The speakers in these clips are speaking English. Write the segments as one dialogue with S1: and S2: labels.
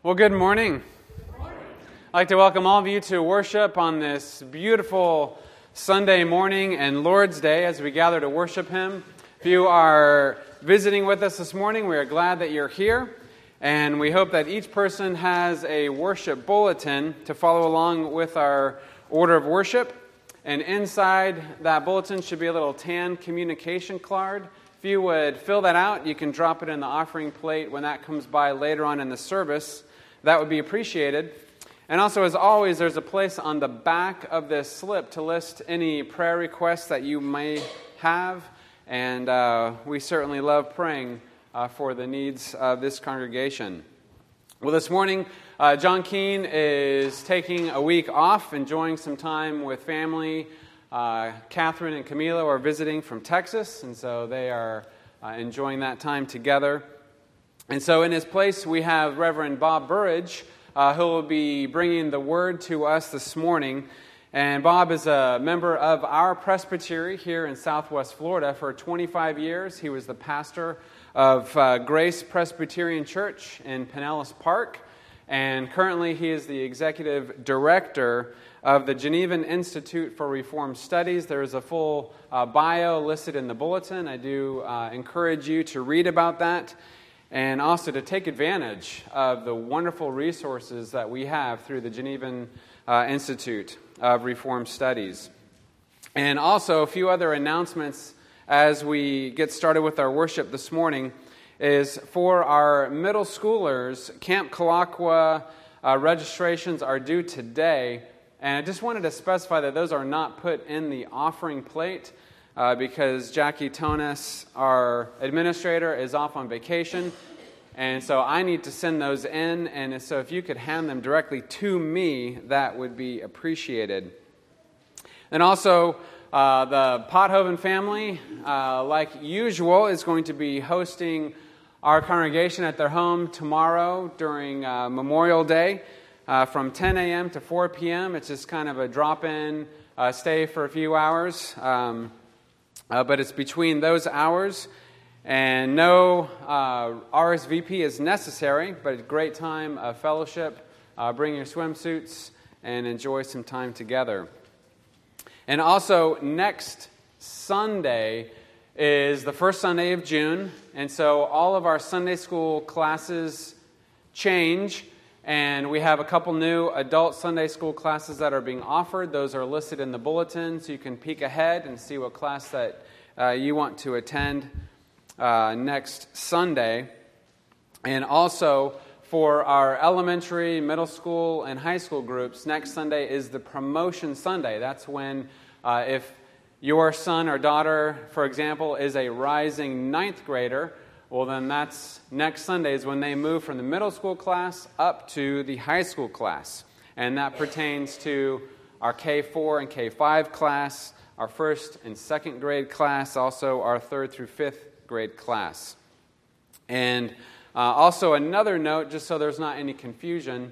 S1: Well, good morning. I'd like to welcome all of you to worship on this beautiful Sunday morning and Lord's Day as we gather to worship Him. If you are visiting with us this morning, we are glad that you're here, and we hope that each person has a worship bulletin to follow along with our order of worship. And inside that bulletin should be a little tan communication card. If you would fill that out, you can drop it in the offering plate when that comes by later on in the service. That would be appreciated. And also, as always, there's a place on the back of this slip to list any prayer requests that you may have. And we certainly love praying for the needs of this congregation. Well, this morning, John Keene is taking a week off, enjoying some time with family. Catherine and Camila are visiting from Texas, and so they are enjoying that time together. And so in his place, we have Reverend Bob Burridge, who will be bringing the word to us this morning. And Bob is a member of our presbytery here in Southwest Florida for 25 years. He was the pastor of Grace Presbyterian Church in Pinellas Park. And currently he is the executive director of the Genevan Institute for Reformed Studies. There is a full bio listed in the bulletin. I do encourage you to read about that, and also to take advantage of the wonderful resources that we have through the Genevan Institute of Reformed Studies. And also a few other announcements as we get started with our worship this morning is for our middle schoolers, Camp Kalakwa registrations are due today. And I just wanted to specify that those are not put in the offering plate because Jackie Tonis, our administrator, is off on vacation. And so I need to send those in. And so if you could hand them directly to me, that would be appreciated. And also, the Pothoven family, like usual, is going to be hosting our congregation at their home tomorrow during Memorial Day. From 10 a.m. to 4 p.m. It's just kind of a drop-in stay for a few hours. But it's between those hours. And no RSVP is necessary, but a great time of fellowship. Bring your swimsuits and enjoy some time together. And also, next Sunday is the first Sunday of June. And so all of our Sunday school classes change. And we have a couple new adult Sunday school classes that are being offered. Those are listed in the bulletin, so you can peek ahead and see what class that you want to attend next Sunday. And also, for our elementary, middle school, and high school groups, next Sunday is the Promotion Sunday. That's when, if your son or daughter, for example, is a rising 9th grader, well, then that's next Sunday is when they move from the middle school class up to the high school class. And that pertains to our K4 and K5 class, our 1st and 2nd grade class, also our 3rd through 5th grade class. And also another note, just so there's not any confusion,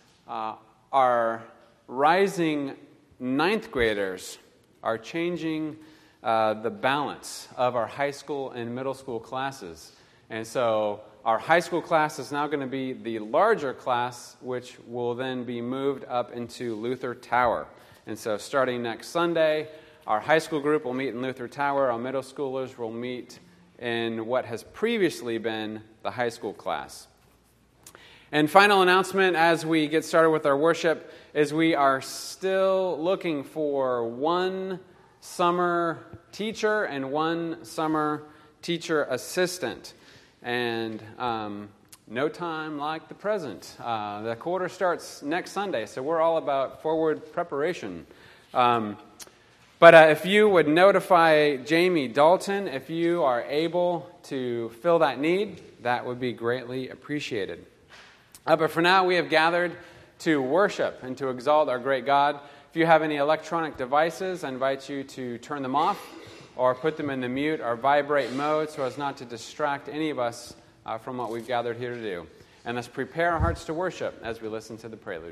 S1: our rising 9th graders are changing the balance of our high school and middle school classes. And so our high school class is now going to be the larger class, which will then be moved up into Luther Tower. And so starting next Sunday, our high school group will meet in Luther Tower. Our middle schoolers will meet in what has previously been the high school class. And final announcement as we get started with our worship is we are still looking for one summer teacher and one summer teacher assistant. And no time like the present. The quarter starts next Sunday, so we're all about forward preparation. But if you would notify Jamie Dalton, if you are able to fill that need, that would be greatly appreciated. But for now, we have gathered to worship and to exalt our great God. If you have any electronic devices, I invite you to turn them off, or put them in the mute or vibrate mode so as not to distract any of us from what we've gathered here to do. And let's prepare our hearts to worship as we listen to the prelude.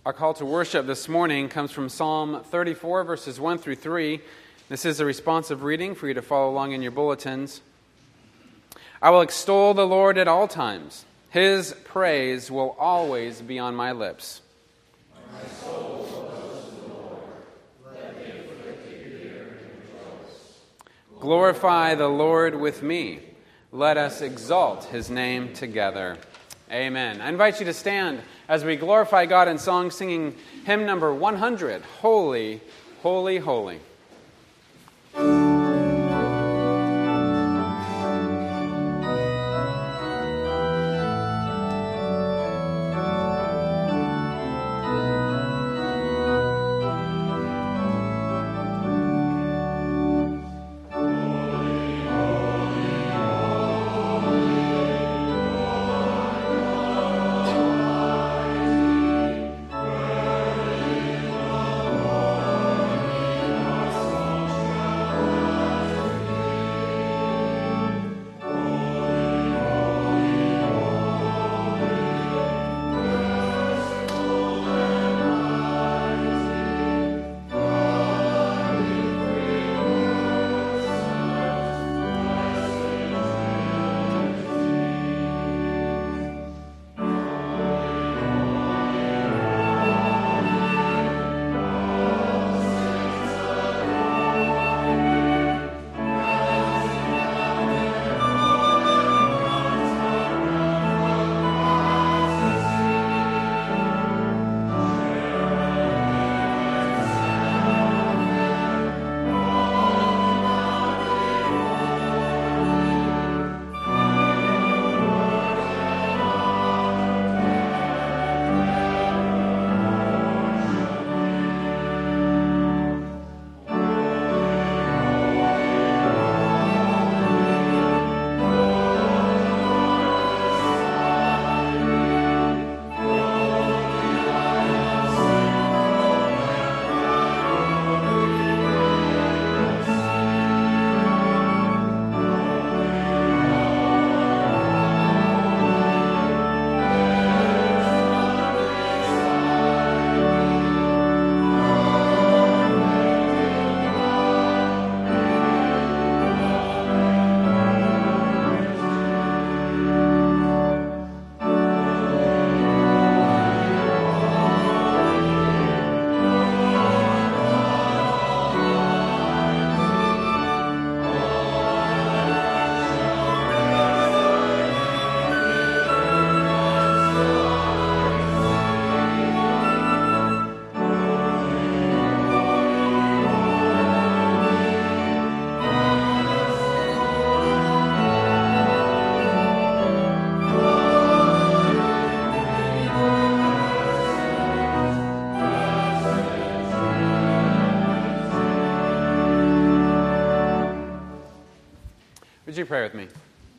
S1: Our call to worship this morning comes from Psalm 34, verses 1 through 3. This is a responsive reading for you to follow along in your bulletins. I will extol the Lord at all times. His praise will always be on my lips.
S2: My soul will boast in the Lord. Let the afflicted hear and rejoice.
S1: Glorify the Lord with me. Let us exalt his name together. Amen. I invite you to stand as we glorify God in song, singing hymn number 100, Holy, Holy, Holy. Would you pray with me?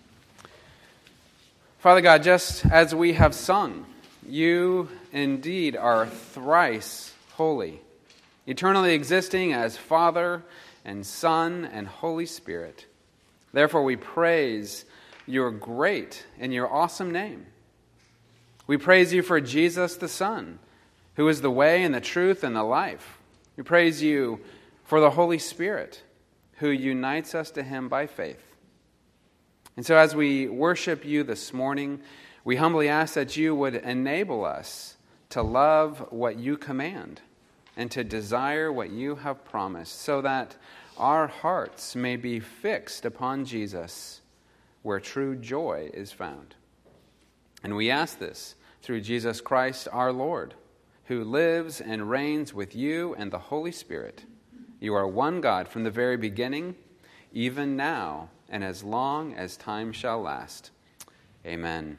S1: Father God, just as we have sung, you indeed are thrice holy, eternally existing as Father and Son and Holy Spirit. Therefore we praise your great and your awesome name. We praise you for Jesus the Son, who is the way and the truth and the life. We praise you for the Holy Spirit, who unites us to him by faith. And so as we worship you this morning, we humbly ask that you would enable us to love what you command and to desire what you have promised, so that our hearts may be fixed upon Jesus, where true joy is found. And we ask this through Jesus Christ our Lord, who lives and reigns with you and the Holy Spirit. You are one God from the very beginning, even now, and as long as time shall last. Amen.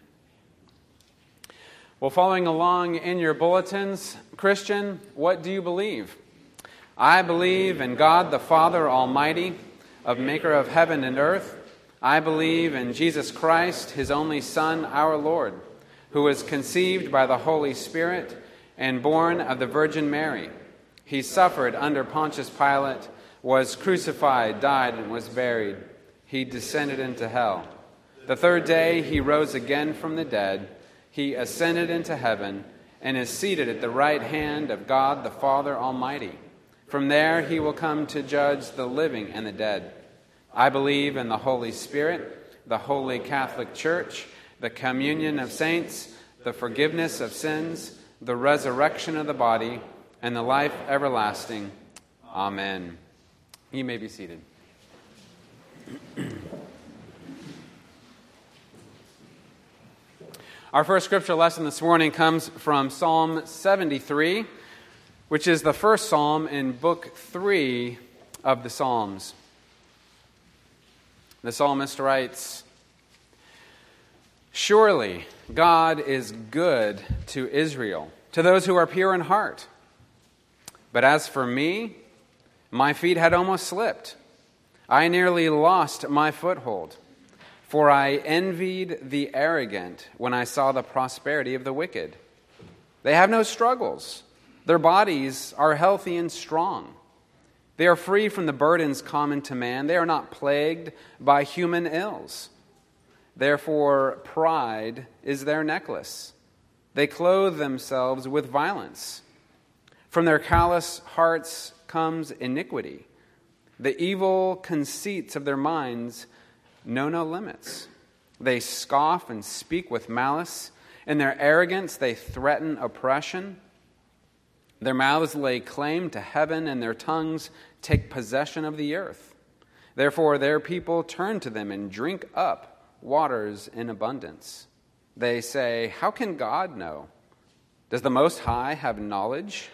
S1: Well, following along in your bulletins, Christian, what do you believe? I believe in God the Father Almighty, maker of heaven and earth. I believe in Jesus Christ, his only Son, our Lord, who was conceived by the Holy Spirit and born of the Virgin Mary. He suffered under Pontius Pilate, was crucified, died, and was buried. He descended into hell. The third day he rose again from the dead. He ascended into heaven and is seated at the right hand of God the Father Almighty. From there he will come to judge the living and the dead. I believe in the Holy Spirit, the Holy Catholic Church, the communion of saints, the forgiveness of sins, the resurrection of the body, and the life everlasting. Amen. You may be seated. Our first scripture lesson this morning comes from Psalm 73, which is the first psalm in Book 3 of the Psalms. The psalmist writes, "Surely God is good to Israel, to those who are pure in heart. But as for me, my feet had almost slipped. I nearly lost my foothold. For I envied the arrogant when I saw the prosperity of the wicked. They have no struggles. Their bodies are healthy and strong. They are free from the burdens common to man. They are not plagued by human ills. Therefore, pride is their necklace. They clothe themselves with violence. From their callous hearts comes iniquity. The evil conceits of their minds know no limits. They scoff and speak with malice. In their arrogance they threaten oppression. Their mouths lay claim to heaven, and their tongues take possession of the earth. Therefore their people turn to them and drink up waters in abundance. They say, 'How can God know? Does the Most High have knowledge?'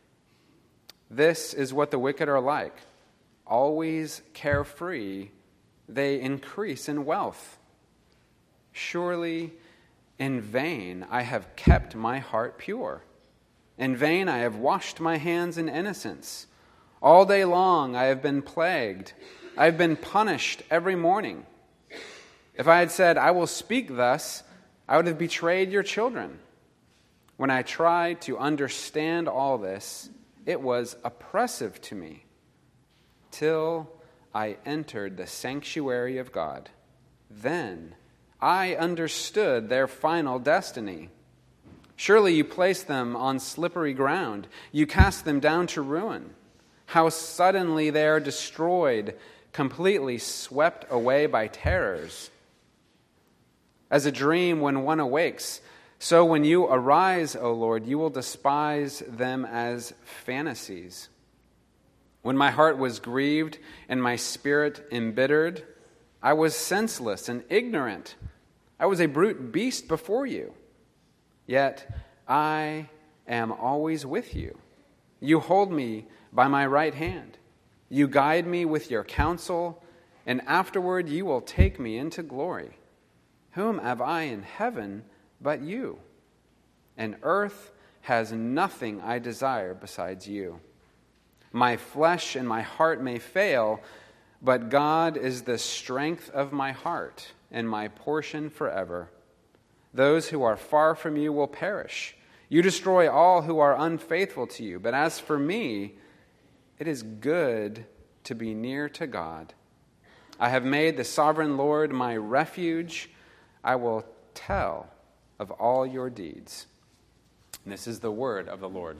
S1: This is what the wicked are like. Always carefree, they increase in wealth. Surely in vain I have kept my heart pure. In vain I have washed my hands in innocence. All day long I have been plagued. I have been punished every morning. If I had said, 'I will speak thus,' I would have betrayed your children. When I tried to understand all this, it was oppressive to me, till I entered the sanctuary of God. Then I understood their final destiny. Surely you placed them on slippery ground. You cast them down to ruin. How suddenly they are destroyed, completely swept away by terrors. As a dream when one awakes, so when you arise, O Lord, you will despise them as fantasies. When my heart was grieved and my spirit embittered, I was senseless and ignorant. I was a brute beast before you. Yet I am always with you. You hold me by my right hand. You guide me with your counsel, and afterward you will take me into glory. Whom have I in heaven but you? And earth has nothing I desire besides you. My flesh and my heart may fail, but God is the strength of my heart and my portion forever. Those who are far from you will perish. You destroy all who are unfaithful to you. But as for me, it is good to be near to God. I have made the sovereign Lord my refuge. I will tell of all your deeds." And this is the word of the Lord.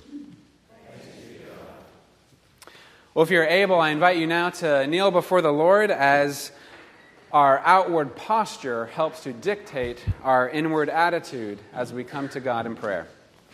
S1: Well, if you're able, I invite you now to kneel before the Lord as our outward posture helps to dictate our inward attitude as we come to God in prayer.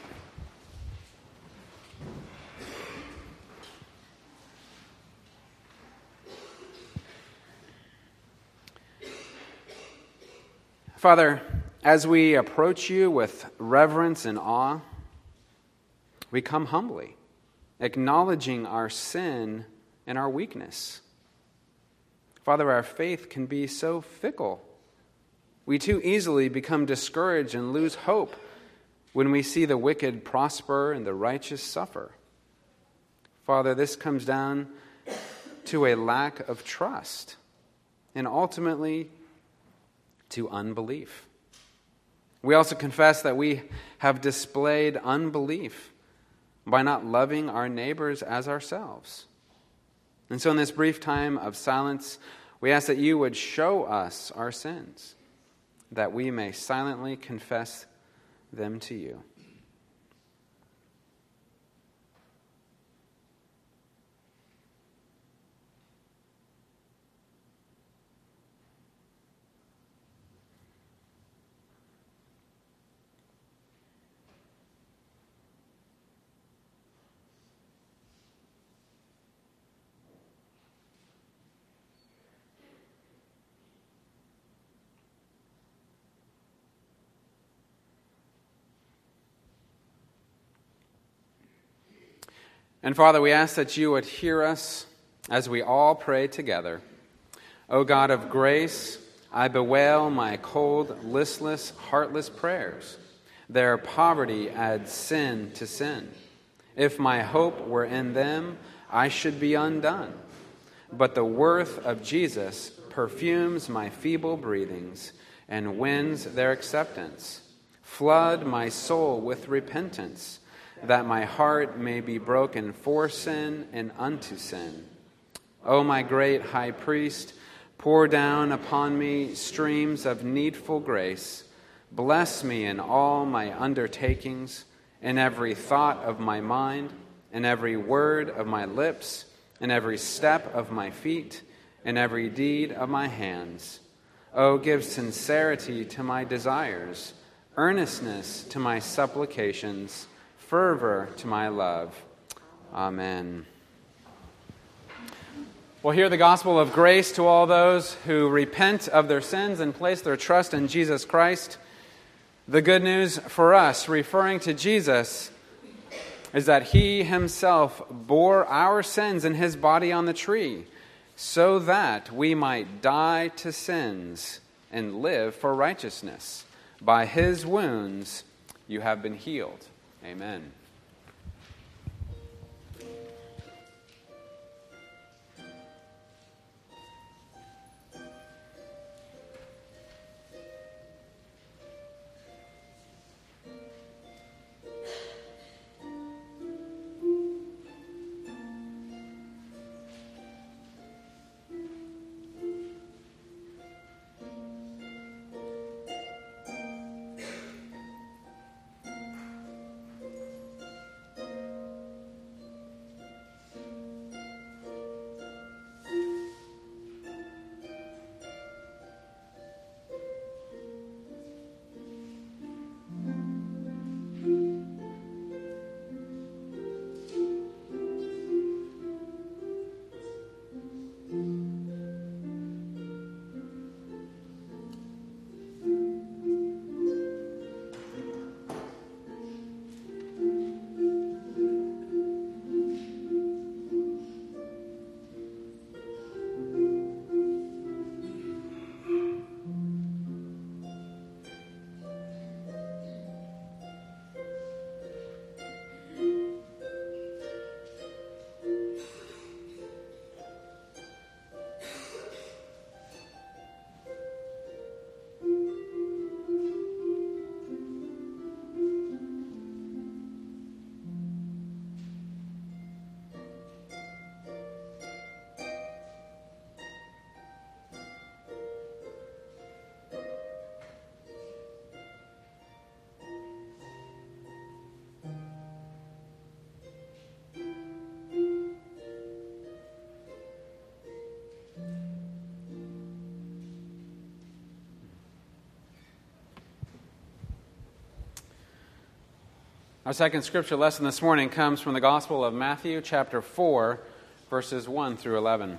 S1: Father, as we approach you with reverence and awe, we come humbly, acknowledging our sin and our weakness. Father, our faith can be so fickle. We too easily become discouraged and lose hope when we see the wicked prosper and the righteous suffer. Father, this comes down to a lack of trust and ultimately to unbelief. We also confess that we have displayed unbelief by not loving our neighbors as ourselves. And so in this brief time of silence, we ask that you would show us our sins, that we may silently confess them to you. And Father, we ask that you would hear us as we all pray together. O God of grace, I bewail my cold, listless, heartless prayers. Their poverty adds sin to sin. If my hope were in them, I should be undone. But the worth of Jesus perfumes my feeble breathings and wins their acceptance. Flood my soul with repentance, that my heart may be broken for sin and unto sin. O my great high priest, pour down upon me streams of needful grace. Bless me in all my undertakings, in every thought of my mind, in every word of my lips, in every step of my feet, in every deed of my hands. O give sincerity to my desires, earnestness to my supplications, fervor to my love. Amen. We'll hear the gospel of grace to all those who repent of their sins and place their trust in Jesus Christ. The good news for us, referring to Jesus, is that he himself bore our sins in his body on the tree, so that we might die to sins and live for righteousness. By his wounds you have been healed. Amen. Our second scripture lesson this morning comes from the Gospel of Matthew, chapter 4, verses 1 through 11.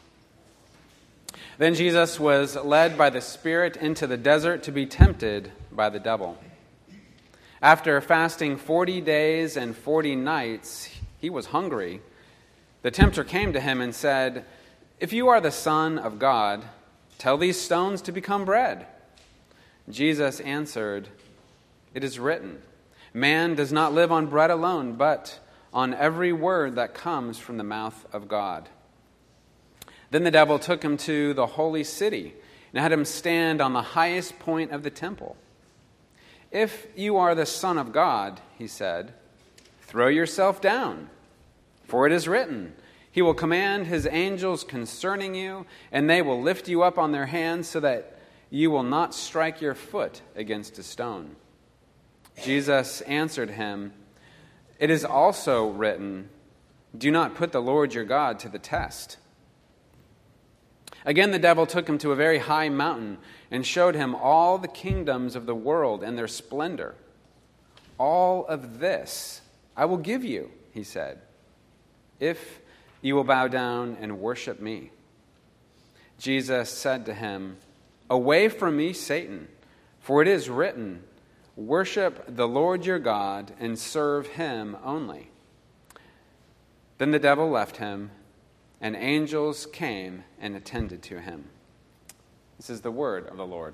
S1: Then Jesus was led by the Spirit into the desert to be tempted by the devil. After fasting 40 days and 40 nights, he was hungry. The tempter came to him and said, "If you are the Son of God, tell these stones to become bread." Jesus answered, "It is written, man does not live on bread alone, but on every word that comes from the mouth of God." Then the devil took him to the holy city and had him stand on the highest point of the temple. "If you are the Son of God," he said, "throw yourself down, for it is written, he will command his angels concerning you, and they will lift you up on their hands so that you will not strike your foot against a stone." Jesus answered him, "It is also written, do not put the Lord your God to the test." Again the devil took him to a very high mountain and showed him all the kingdoms of the world and their splendor. "All of this I will give you," he said, "if you will bow down and worship me." Jesus said to him, "Away from me, Satan, for it is written, worship the Lord your God and serve him only." Then the devil left him, and angels came and attended to him. This is the word of the Lord.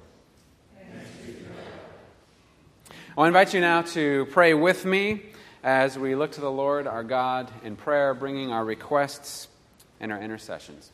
S1: I'll invite you now to pray with me as we look to the Lord our God in prayer, bringing our requests and our intercessions.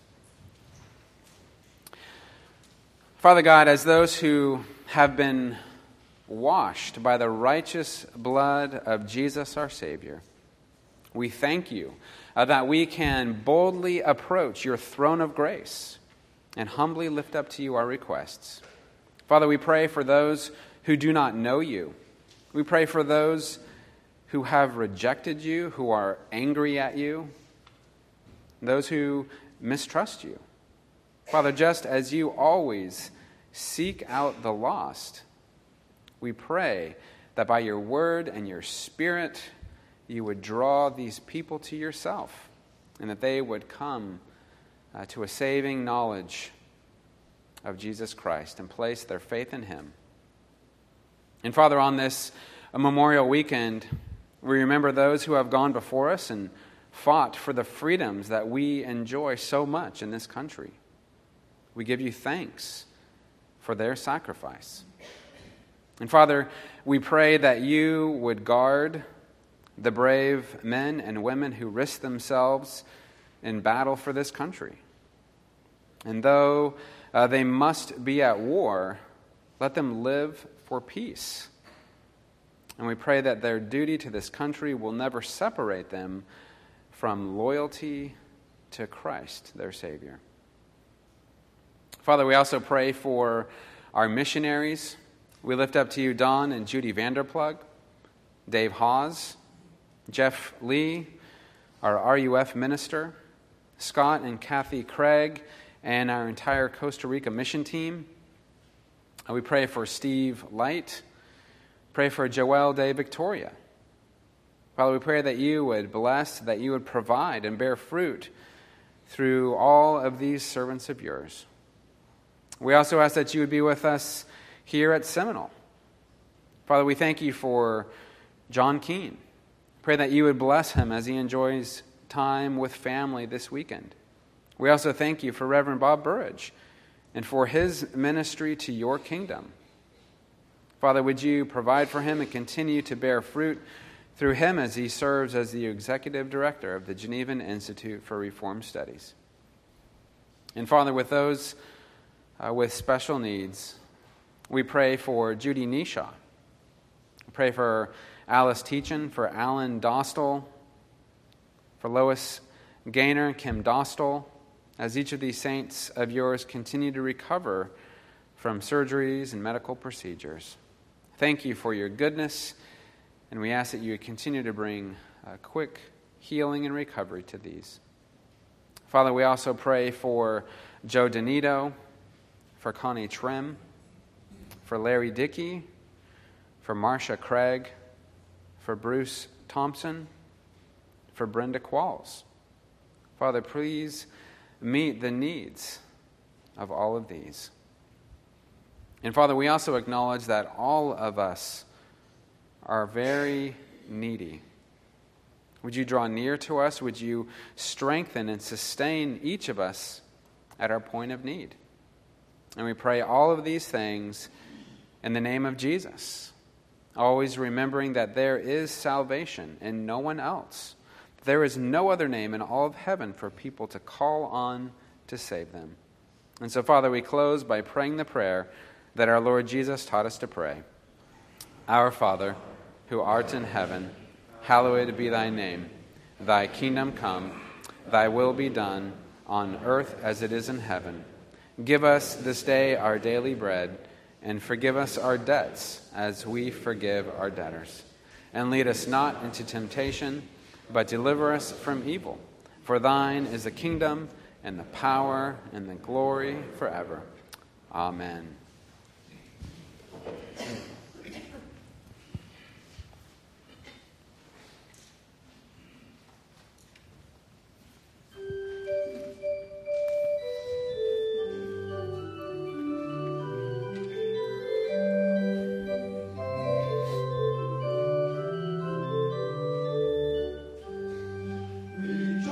S1: Father God, as those who have been washed by the righteous blood of Jesus our Savior, we thank you that we can boldly approach your throne of grace and humbly lift up to you our requests. Father, we pray for those who do not know you. We pray for those who have rejected you, who are angry at you, those who mistrust you. Father, just as you always seek out the lost, we pray that by your word and your Spirit, you would draw these people to yourself, and that they would come to a saving knowledge of Jesus Christ and place their faith in him. And Father, on this Memorial Weekend, we remember those who have gone before us and fought for the freedoms that we enjoy so much in this country. We give you thanks for their sacrifice. And Father, we pray that you would guard the brave men and women who risk themselves in battle for this country. And though they must be at war, let them live for peace. And we pray that their duty to this country will never separate them from loyalty to Christ, their Savior. Father, we also pray for our missionaries. We lift up to you Don and Judy Vanderplug, Dave Hawes, Jeff Lee, our RUF minister, Scott and Kathy Craig, and our entire Costa Rica mission team. We pray for Steve Light. Pray for Joelle de Victoria. Father, we pray that you would bless, that you would provide and bear fruit through all of these servants of yours. We also ask that you would be with us here at Seminole. Father, we thank you for John Keene. Pray that you would bless him as he enjoys time with family this weekend. We also thank you for Reverend Bob Burridge and for his ministry to your kingdom. Father, would you provide for him and continue to bear fruit through him as he serves as the executive director of the Genevan Institute for Reform Studies. And Father, with those with special needs, we pray for Judy Nishaw. We pray for Alice Teachin, for Alan Dostal, for Lois Gaynor, Kim Dostal, as each of these saints of yours continue to recover from surgeries and medical procedures. Thank you for your goodness, and we ask that you would continue to bring quick healing and recovery to these. Father, we also pray for Joe Donito, for Connie Trim, for Larry Dickey, for Marcia Craig, for Bruce Thompson, for Brenda Qualls. Father, please meet the needs of all of these. And Father, we also acknowledge that all of us are very needy. Would you draw near to us? Would you strengthen and sustain each of us at our point of need? And we pray all of these things in the name of Jesus, always remembering that there is salvation in no one else. There is no other name in all of heaven for people to call on to save them. And so, Father, we close by praying the prayer that our Lord Jesus taught us to pray. Our Father, who art in heaven, hallowed be thy name. Thy kingdom come, thy will be done, on earth as it is in heaven. Give us this day our daily bread, and forgive us our debts as we forgive our debtors. And lead us not into temptation, but deliver us from evil. For thine is the kingdom, and the power, and the glory forever. Amen.
S2: Rejoice.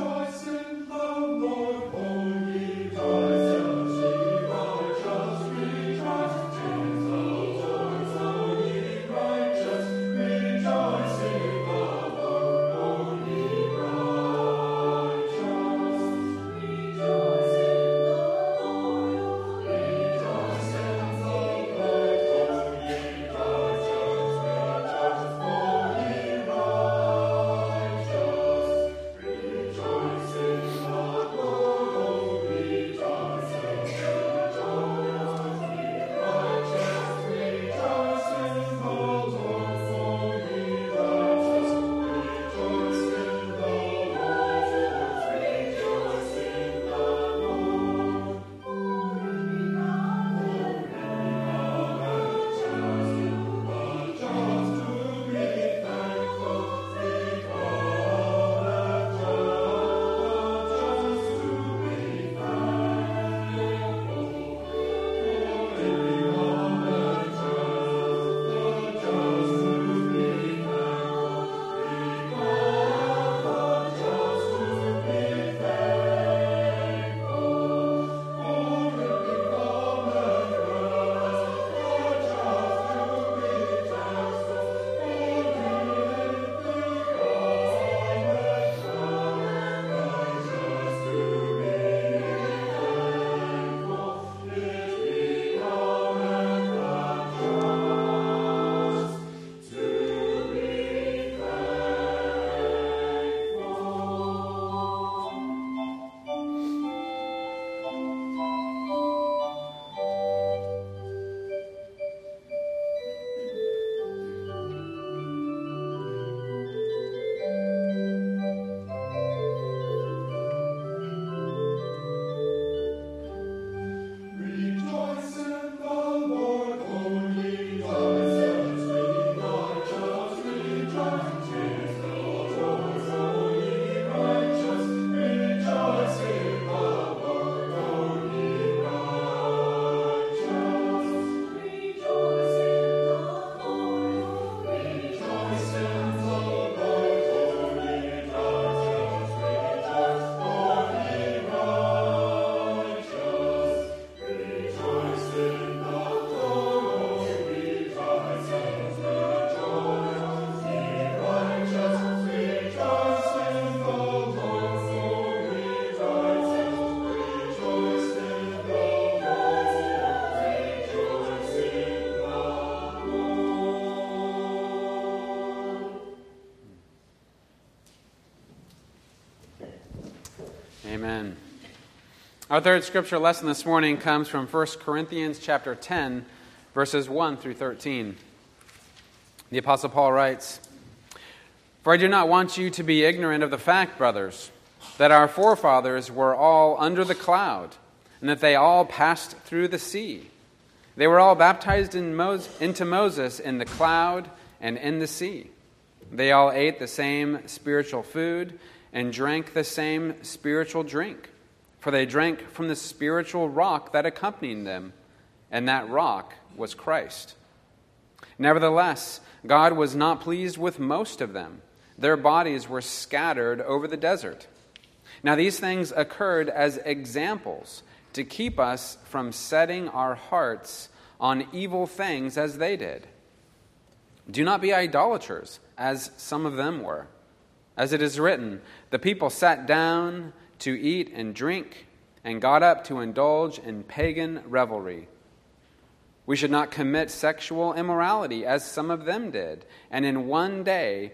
S1: Our third scripture lesson this morning comes from 1 Corinthians chapter 10, verses 1 through 13. The Apostle Paul writes, "For I do not want you to be ignorant of the fact, brothers, that our forefathers were all under the cloud, and that they all passed through the sea. They were all baptized into Moses in the cloud and in the sea. They all ate the same spiritual food and drank the same spiritual drink. For they drank from the spiritual rock that accompanied them, and that rock was Christ. Nevertheless, God was not pleased with most of them. Their bodies were scattered over the desert. Now these things occurred as examples to keep us from setting our hearts on evil things as they did. Do not be idolaters, as some of them were. As it is written, the people sat down to eat and drink, and got up to indulge in pagan revelry. We should not commit sexual immorality, as some of them did, and in one day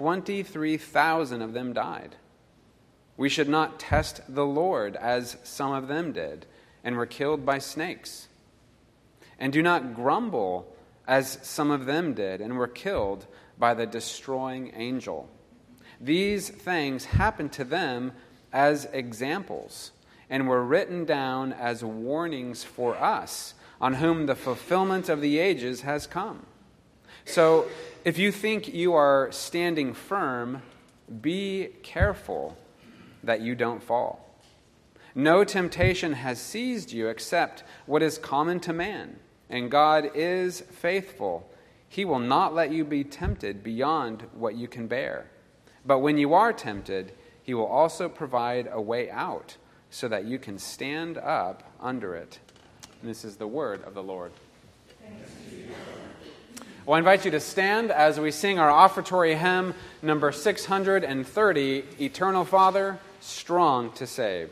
S1: 23,000 of them died. We should not test the Lord, as some of them did, and were killed by snakes. And do not grumble, as some of them did, and were killed by the destroying angel. These things happened to them as examples, and were written down as warnings for us, on whom the fulfillment of the ages has come. So, if you think you are standing firm, be careful that you don't fall. No temptation has seized you except what is common to man, and God is faithful. He will not let you be tempted beyond what you can bear. But when you are tempted, He will also provide a way out so that you can stand up under it." And this is the word of the Lord. Well, I invite you to stand as we sing our offertory hymn, number 630, Eternal Father, Strong to Save.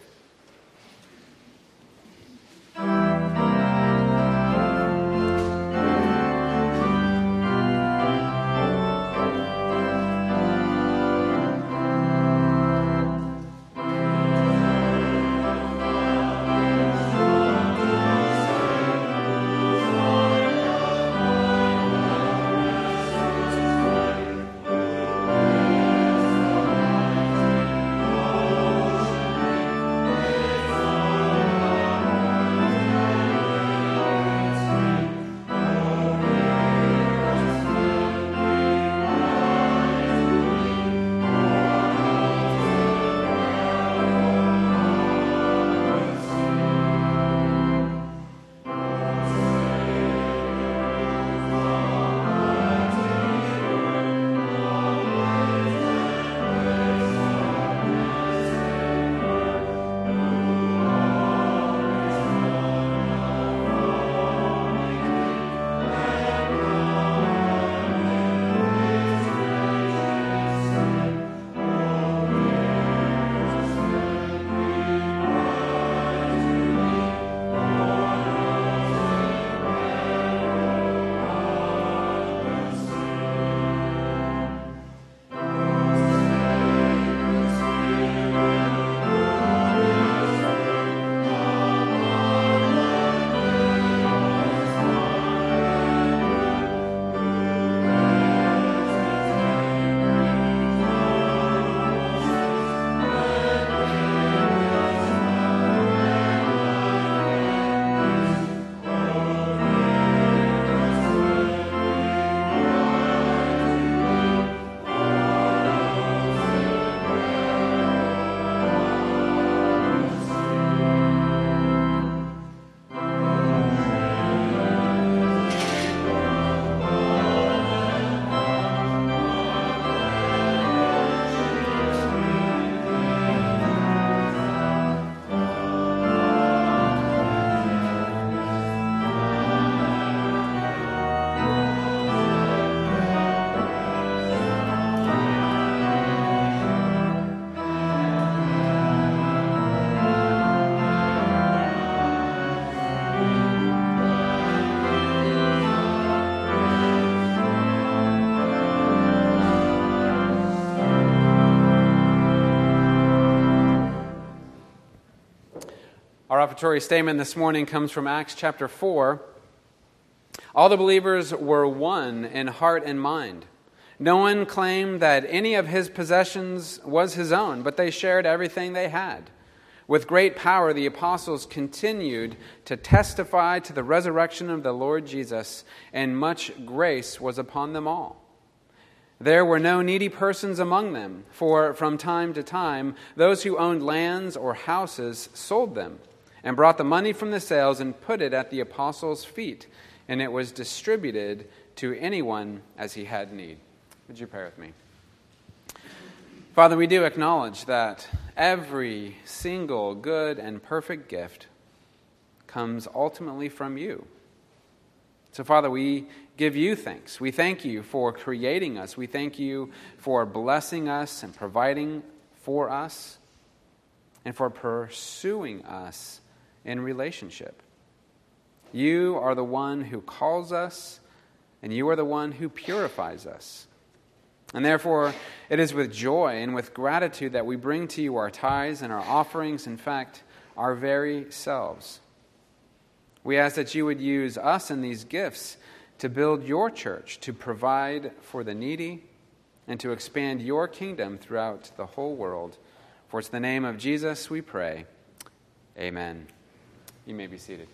S1: Our offertory statement this morning comes from Acts chapter 4. All the believers were one in heart and mind. No one claimed that any of his possessions was his own, but they shared everything they had. With great power, the apostles continued to testify to the resurrection of the Lord Jesus, and much grace was upon them all. There were no needy persons among them, for from time to time those who owned lands or houses sold them, and brought the money from the sales and put it at the apostles' feet, and it was distributed to anyone as he had need. Would you pray with me? Father, we do acknowledge that every single good and perfect gift comes ultimately from you. So, Father, we give you thanks. We thank you for creating us. We thank you for blessing us and providing for us and for pursuing us in relationship. You are the one who calls us, and you are the one who purifies us. And therefore, it is with joy and with gratitude that we bring to you our tithes and our offerings, in fact, our very selves. We ask that you would use us and these gifts to build your church, to provide for the needy, and to expand your kingdom throughout the whole world. For it's the name of Jesus we pray. Amen. You may be seated.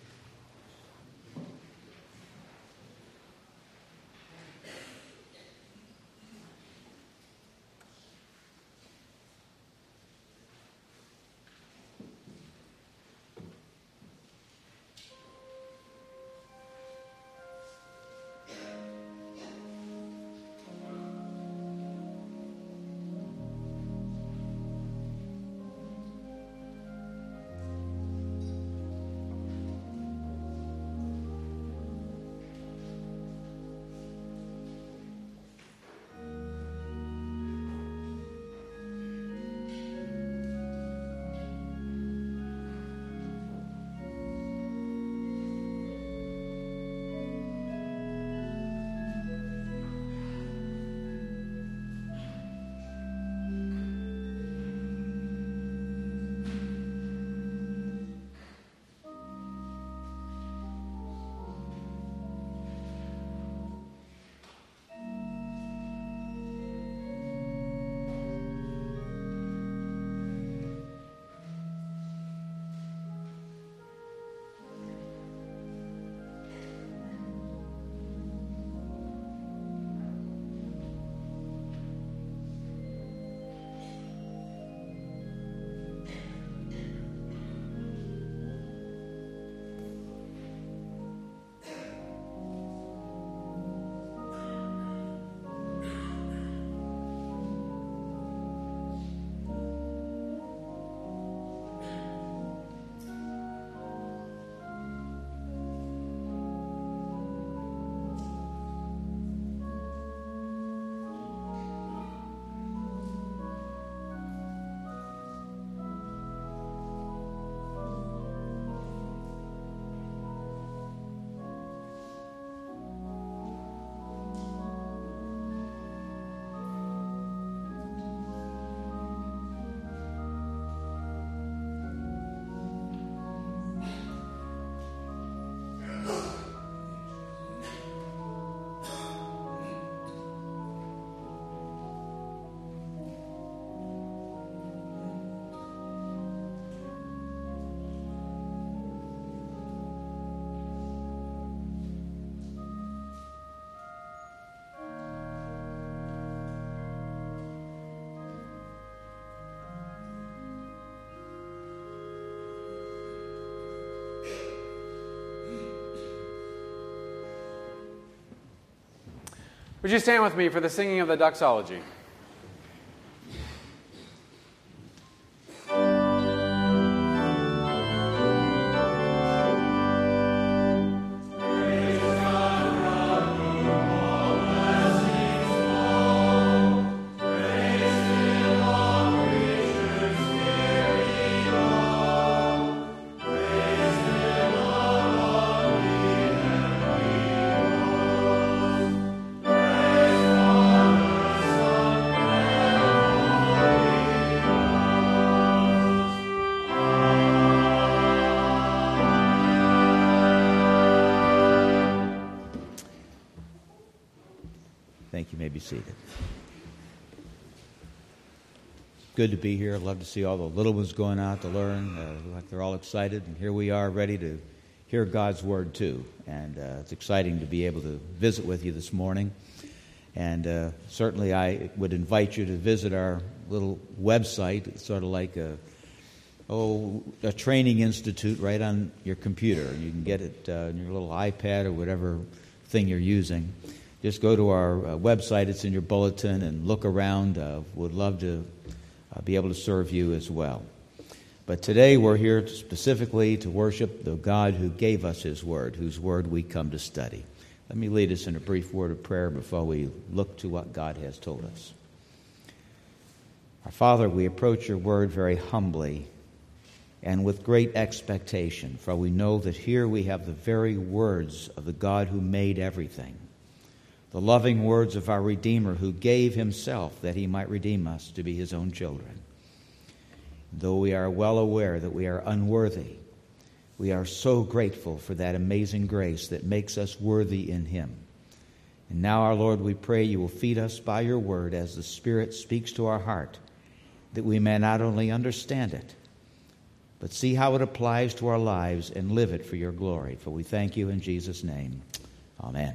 S1: Would you stand with me for the singing of the doxology?
S2: Son,
S3: seated. Good to be here. Love to see all the little ones going out to learn. Like they're all excited, and here we are ready to hear God's Word too. And it's exciting to be able to visit with you this morning. And certainly I would invite you to visit our little website. It's sort of like a training institute right on your computer. You can get it on your little iPad or whatever thing you're using. Just go to our website. It's in your bulletin, and look around. Would love to be able to serve you as well. But today we're here specifically to worship the God who gave us His Word, whose Word we come to study. Let me lead us in a brief word of prayer before we look to what God has told us. Our Father, we approach your Word very humbly and with great expectation, for we know that here we have the very words of the God who made everything, the loving words of our Redeemer who gave Himself that He might redeem us to be His own children. Though we are well aware that we are unworthy, we are so grateful for that amazing grace that makes us worthy in Him. And now, our Lord, we pray you will feed us by your word as the Spirit speaks to our heart, that we may not only understand it, but see how it applies to our lives and live it for your glory. For we thank you in Jesus' name. Amen.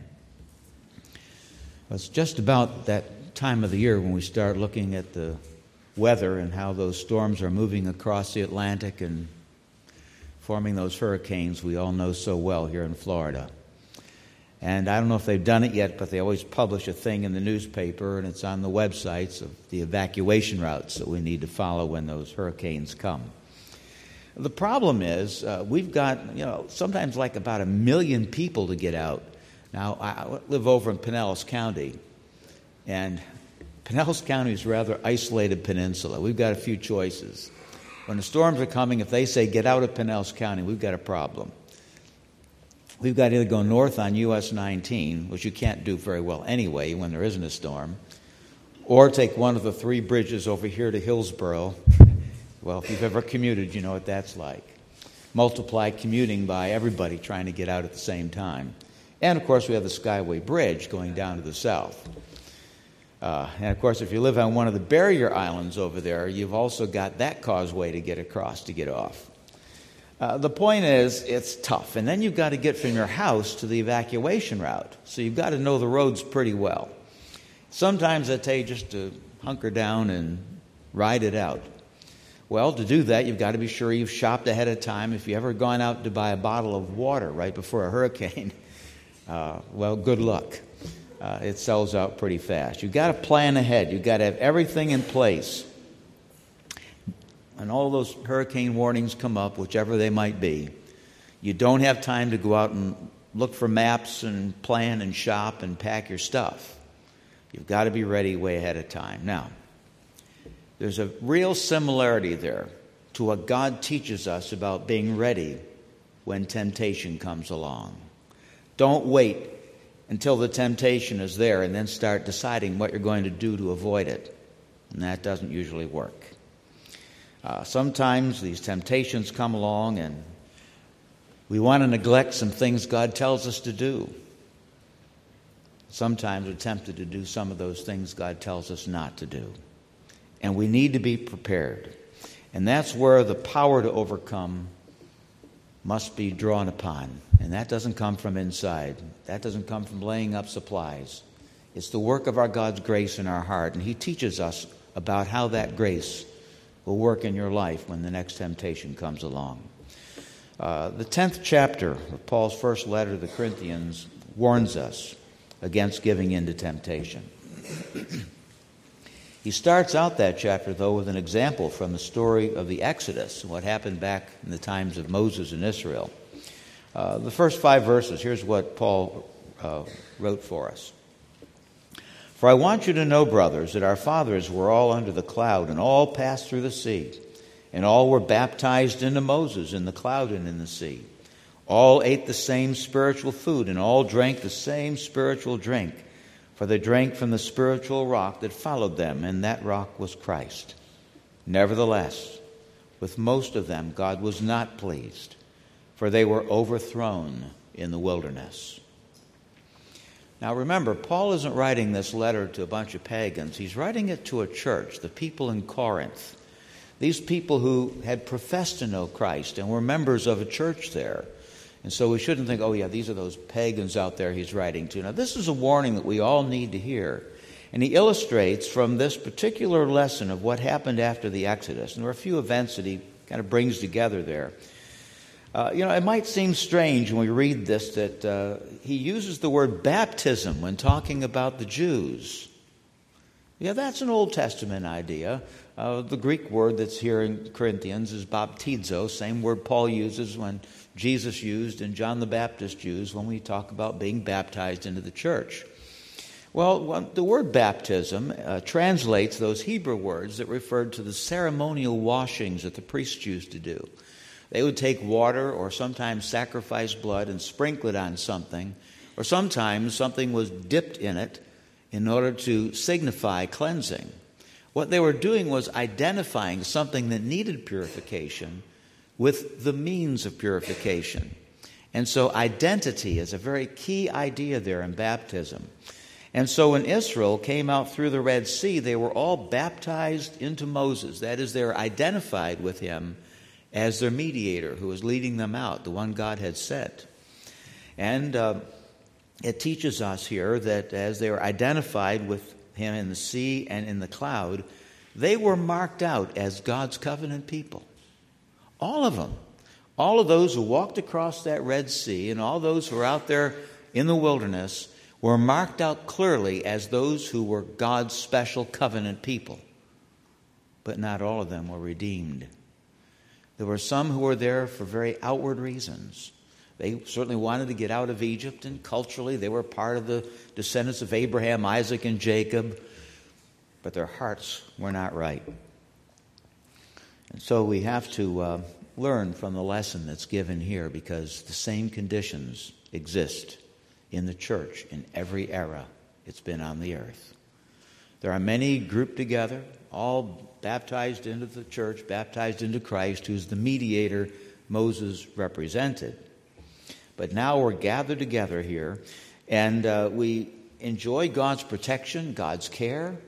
S3: Well, it's just about that time of the year when we start looking at the weather and how those storms are moving across the Atlantic and forming those hurricanes we all know so well here in Florida. And I don't know if they've done it yet, but they always publish a thing in the newspaper, and it's on the websites of the evacuation routes that we need to follow when those hurricanes come. The problem is we've got, sometimes like about 1 million people to get out. Now, I live over in Pinellas County, and Pinellas County is a rather isolated peninsula. We've got a few choices. When the storms are coming, if they say get out of Pinellas County, we've got a problem. We've got to either go north on US 19, which you can't do very well anyway when there isn't a storm, or take one of the 3 bridges over here to Hillsborough. Well, if you've ever commuted, you know what that's like. Multiply commuting by everybody trying to get out at the same time. And, of course, we have the Skyway Bridge going down to the south. And, of course, if you live on one of the barrier islands over there, you've also got that causeway to get across to get off. The point is, it's tough. And then you've got to get from your house to the evacuation route. So you've got to know the roads pretty well. Sometimes I tell you just to hunker down and ride it out. Well, to do that, you've got to be sure you've shopped ahead of time. If you've ever gone out to buy a bottle of water right before a hurricane, well, good luck. It sells out pretty fast. You've got to plan ahead. You've got to have everything in place. And all those hurricane warnings come up, whichever they might be. You don't have time to go out and look for maps and plan and shop and pack your stuff. You've got to be ready way ahead of time. Now, there's a real similarity there to what God teaches us about being ready when temptation comes along. Don't wait until the temptation is there and then start deciding what you're going to do to avoid it. And that doesn't usually work. Sometimes these temptations come along and we want to neglect some things God tells us to do. Sometimes we're tempted to do some of those things God tells us not to do. And we need to be prepared. And that's where the power to overcome must be drawn upon. And that doesn't come from inside. That doesn't come from laying up supplies. It's the work of our God's grace in our heart. And He teaches us about how that grace will work in your life when the next temptation comes along. The 10th chapter of Paul's first letter to the Corinthians warns us against giving in to temptation. He starts out that chapter, though, with an example from the story of the Exodus, what happened back in the times of Moses and Israel. The first 5 verses, here's what Paul wrote for us. For I want you to know, brothers, that our fathers were all under the cloud and all passed through the sea, and all were baptized into Moses in the cloud and in the sea. All ate the same spiritual food, and all drank the same spiritual drink, for they drank from the spiritual rock that followed them, and that rock was Christ. Nevertheless, with most of them God was not pleased, for they were overthrown in the wilderness. Now remember, Paul isn't writing this letter to a bunch of pagans. He's writing it to a church, the people in Corinth. These people who had professed to know Christ and were members of a church there. And so we shouldn't think, oh yeah, these are those pagans out there he's writing to. Now this is a warning that we all need to hear. And he illustrates from this particular lesson of what happened after the Exodus. And there are a few events that he kind of brings together there. It might seem strange when we read this that he uses the word baptism when talking about the Jews. Yeah, that's an Old Testament idea. The Greek word that's here in Corinthians is baptizo, same word Paul uses when Jesus used and John the Baptist used when we talk about being baptized into the church. Well, the word baptism translates those Hebrew words that referred to the ceremonial washings that the priests used to do. They would take water or sometimes sacrifice blood and sprinkle it on something, or sometimes something was dipped in it in order to signify cleansing. What they were doing was identifying something that needed purification with the means of purification. And so identity is a very key idea there in baptism. And so when Israel came out through the Red Sea, they were all baptized into Moses. That is, they were identified with him as their mediator who was leading them out, the one God had sent. And it teaches us here that as they were identified with him in the sea and in the cloud, they were marked out as God's covenant people. All of them. All of those who walked across that Red Sea and all those who were out there in the wilderness were marked out clearly as those who were God's special covenant people. But not all of them were redeemed. There were some who were there for very outward reasons. They certainly wanted to get out of Egypt, and culturally they were part of the descendants of Abraham, Isaac, and Jacob, but their hearts were not right. And so we have to learn from the lesson that's given here, because the same conditions exist in the church in every era it's been on the earth. There are many grouped together, all baptized into the church, baptized into Christ, who's the mediator Moses represented. But now we're gathered together here, and we enjoy God's protection, God's care.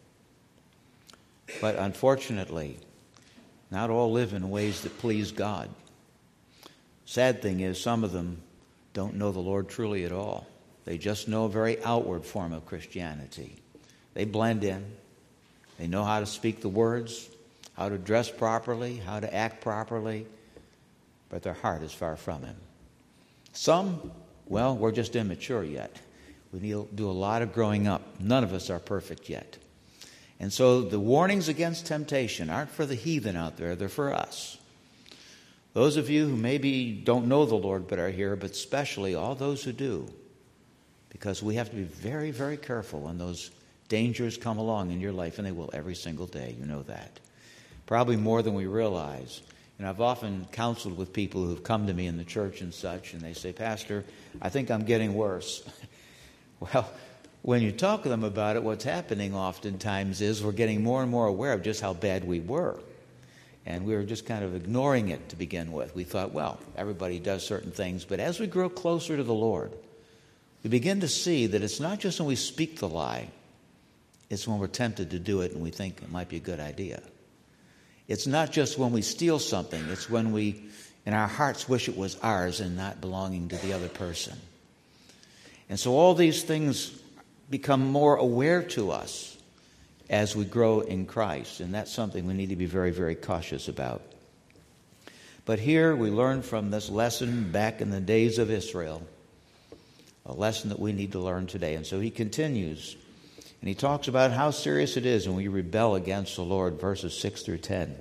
S3: But unfortunately, not all live in ways that please God. Sad thing is, some of them don't know the Lord truly at all. They just know a very outward form of Christianity. They blend in. They know how to speak the words, how to dress properly, how to act properly, but their heart is far from Him. Some, well, we're just immature yet. We need to do a lot of growing up. None of us are perfect yet. And so the warnings against temptation aren't for the heathen out there, they're for us. Those of you who maybe don't know the Lord but are here, but especially all those who do, because we have to be very, very careful when those dangers come along in your life, and they will every single day. You know that. Probably more than we realize. And I've often counseled with people who've come to me in the church and such, and they say, Pastor, I think I'm getting worse. Well, when you talk to them about it, what's happening oftentimes is we're getting more and more aware of just how bad we were. And we were just kind of ignoring it to begin with. We thought, well, everybody does certain things. But as we grow closer to the Lord, we begin to see that it's not just when we speak the lie, it's when we're tempted to do it and we think it might be a good idea. It's not just when we steal something, it's when we, in our hearts, wish it was ours and not belonging to the other person. And so all these things become more aware to us as we grow in Christ, and that's something we need to be very, very cautious about. But here we learn from this lesson back in the days of Israel, a lesson that we need to learn today. And so he continues, and he talks about how serious it is when we rebel against the Lord, verses 6 through 10.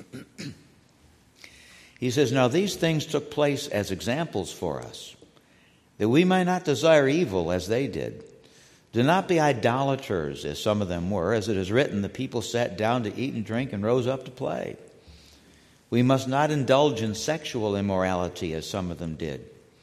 S3: He says, Now these things took place as examples for us, that we might not desire evil as they did. Do not be idolaters, as some of them were. As it is written, the people sat down to eat and drink and rose up to play. We must not indulge in sexual immorality, as some of them did.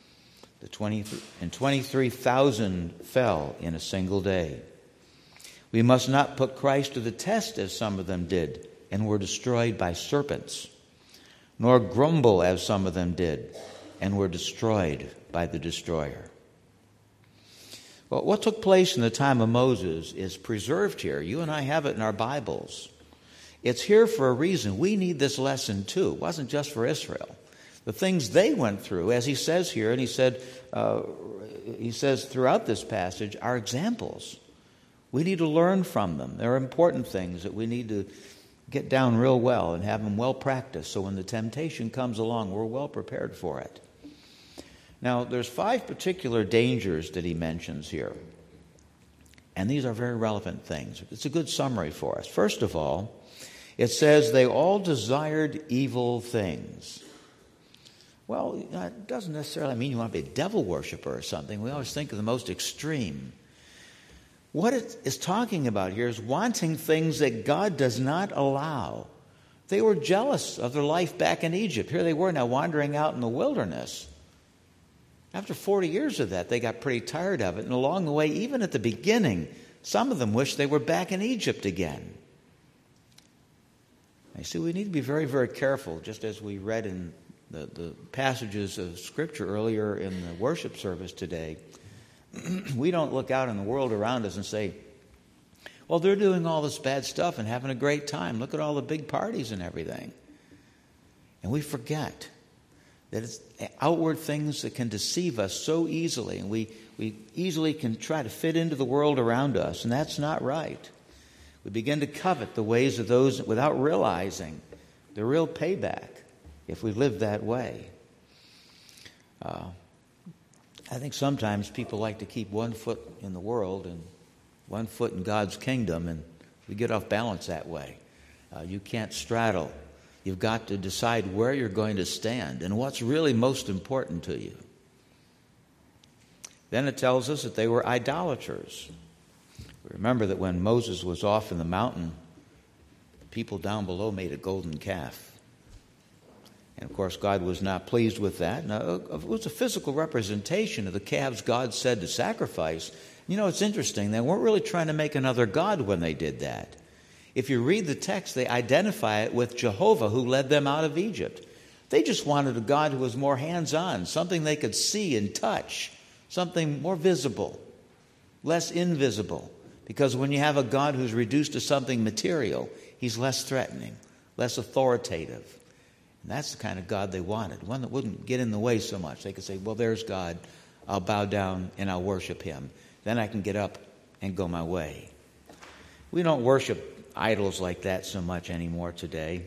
S3: 23,000 fell in a single day. We must not put Christ to the test, as some of them did, and were destroyed by serpents. Nor grumble, as some of them did, and were destroyed by the destroyer. Well, what took place in the time of Moses is preserved here. You and I have it in our Bibles. It's here for a reason. We need this lesson too. It wasn't just for Israel. The things they went through, as he says here, and he says throughout this passage, are examples. We need to learn from them. There are important things that we need to get down real well and have them well practiced, so when the temptation comes along, we're well prepared for it. Now, there's 5 particular dangers that he mentions here. And these are very relevant things. It's a good summary for us. First of all, it says they all desired evil things. Well, it doesn't necessarily mean you want to be a devil worshiper or something. We always think of the most extreme. What it is talking about here is wanting things that God does not allow. They were jealous of their life back in Egypt. Here they were now wandering out in the wilderness. After 40 years of that, they got pretty tired of it. And along the way, even at the beginning, some of them wished they were back in Egypt again. I see we need to be very, very careful, just as we read in the passages of Scripture earlier in the worship service today. We don't look out in the world around us and say, well, they're doing all this bad stuff and having a great time. Look at all the big parties and everything. And we forget that it's outward things that can deceive us so easily, and we easily can try to fit into the world around us, and that's not right. We begin to covet the ways of those without realizing the real payback if we live that way. I think sometimes people like to keep one foot in the world and one foot in God's kingdom, and we get off balance that way. You can't straddle. You've got to decide where you're going to stand and what's really most important to you. Then it tells us that they were idolaters. Remember that when Moses was off in the mountain, the people down below made a golden calf. And of course, God was not pleased with that. Now, it was a physical representation of the calves God said to sacrifice. You know, it's interesting. They weren't really trying to make another god when they did that. If you read the text, they identify it with Jehovah, who led them out of Egypt. They just wanted a God who was more hands-on, something they could see and touch, something more visible, less invisible. Because when you have a God who's reduced to something material, he's less threatening, less authoritative. And that's the kind of God they wanted, one that wouldn't get in the way so much. They could say, well, there's God. I'll bow down and I'll worship him. Then I can get up and go my way. We don't worship idols like that so much anymore today.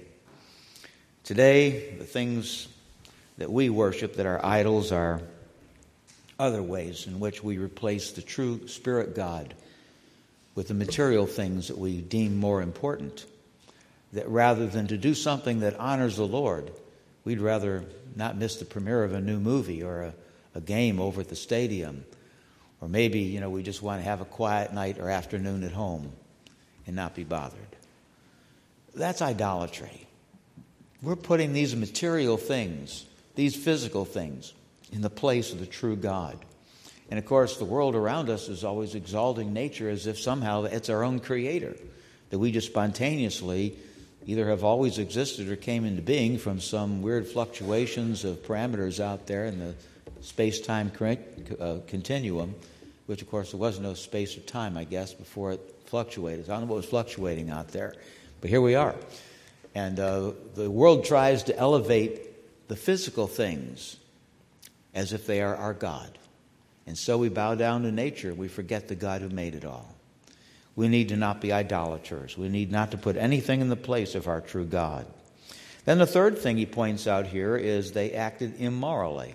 S3: Today, the things that we worship that are idols are other ways in which we replace the true Spirit God with the material things that we deem more important. That rather than to do something that honors the Lord, we'd rather not miss the premiere of a new movie or a game over at the stadium. Or maybe, we just want to have a quiet night or afternoon at home and not be bothered. That's idolatry. We're putting these material things, these physical things, in the place of the true God. And of course, the world around us is always exalting nature as if somehow it's our own creator, that we just spontaneously either have always existed or came into being from some weird fluctuations of parameters out there in the space-time continuum, which of course there was no space or time, I guess, before it fluctuated. I don't know what was fluctuating out there, but here we are. And the world tries to elevate the physical things as if they are our God. And so we bow down to nature. We forget the God who made it all. We need to not be idolaters. We need not to put anything in the place of our true God. Then the third thing he points out here is they acted immorally.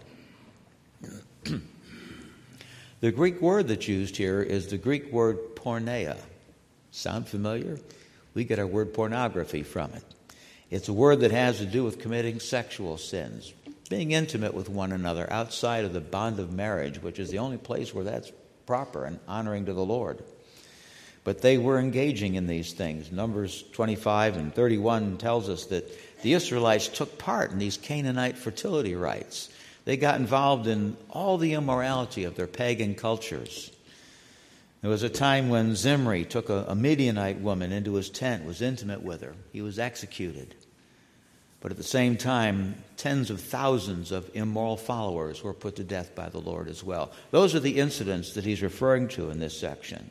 S3: The Greek word that's used here is the Greek word porneia. Sound familiar? We get our word pornography from it. It's a word that has to do with committing sexual sins, being intimate with one another outside of the bond of marriage, which is the only place where that's proper and honoring to the Lord. But they were engaging in these things. Numbers 25 and 31 tells us that the Israelites took part in these Canaanite fertility rites. They got involved in all the immorality of their pagan cultures. There was a time when Zimri took a Midianite woman into his tent, was intimate with her. He was executed. But at the same time, tens of thousands of immoral followers were put to death by the Lord as well. Those are the incidents that he's referring to in this section.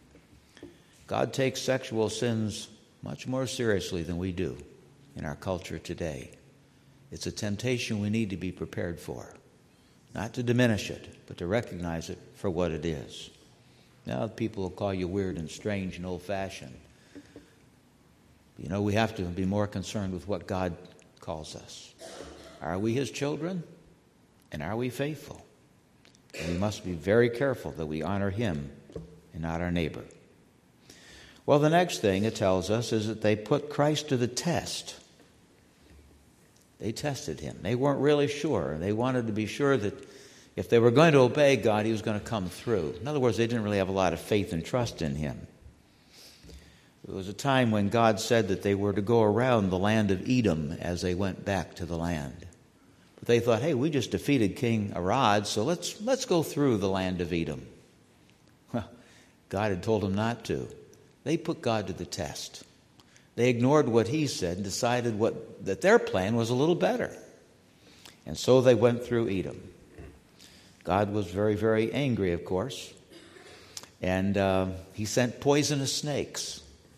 S3: God takes sexual sins much more seriously than we do in our culture today. It's a temptation we need to be prepared for. Not to diminish it, but to recognize it for what it is. Now, people will call you weird and strange and old-fashioned. You know, we have to be more concerned with what God calls us. Are we his children? And are we faithful? And we must be very careful that we honor him and not our neighbor. Well, the next thing it tells us is that they put Christ to the test. They tested him. They weren't really sure. They wanted to be sure that if they were going to obey God, he was going to come through. In other words, they didn't really have a lot of faith and trust in him. There was a time when God said that they were to go around the land of Edom as they went back to the land. But they thought, hey, we just defeated King Arad, so let's go through the land of Edom. Well, God had told them not to. They put God to the test. They ignored what he said and decided that their plan was a little better. And so they went through Edom. God was very, very angry, of course. And he sent poisonous snakes.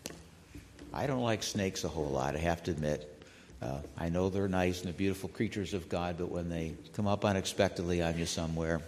S3: I don't like snakes a whole lot, I have to admit. I know they're nice and they're beautiful creatures of God, but when they come up unexpectedly on you somewhere,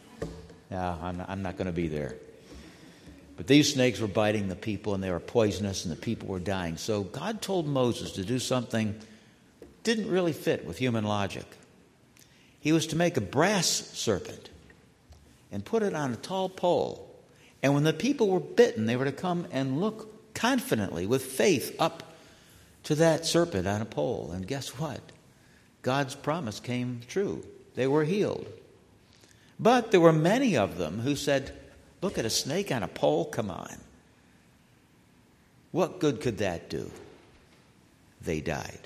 S3: I'm not going to be there. But these snakes were biting the people, and they were poisonous, and the people were dying. So God told Moses to do something that didn't really fit with human logic. He was to make a brass serpent and put it on a tall pole. And when the people were bitten, they were to come and look confidently, with faith, up to that serpent on a pole. And guess what? God's promise came true. They were healed. But there were many of them who said, look at a snake on a pole, come on. What good could that do? They died.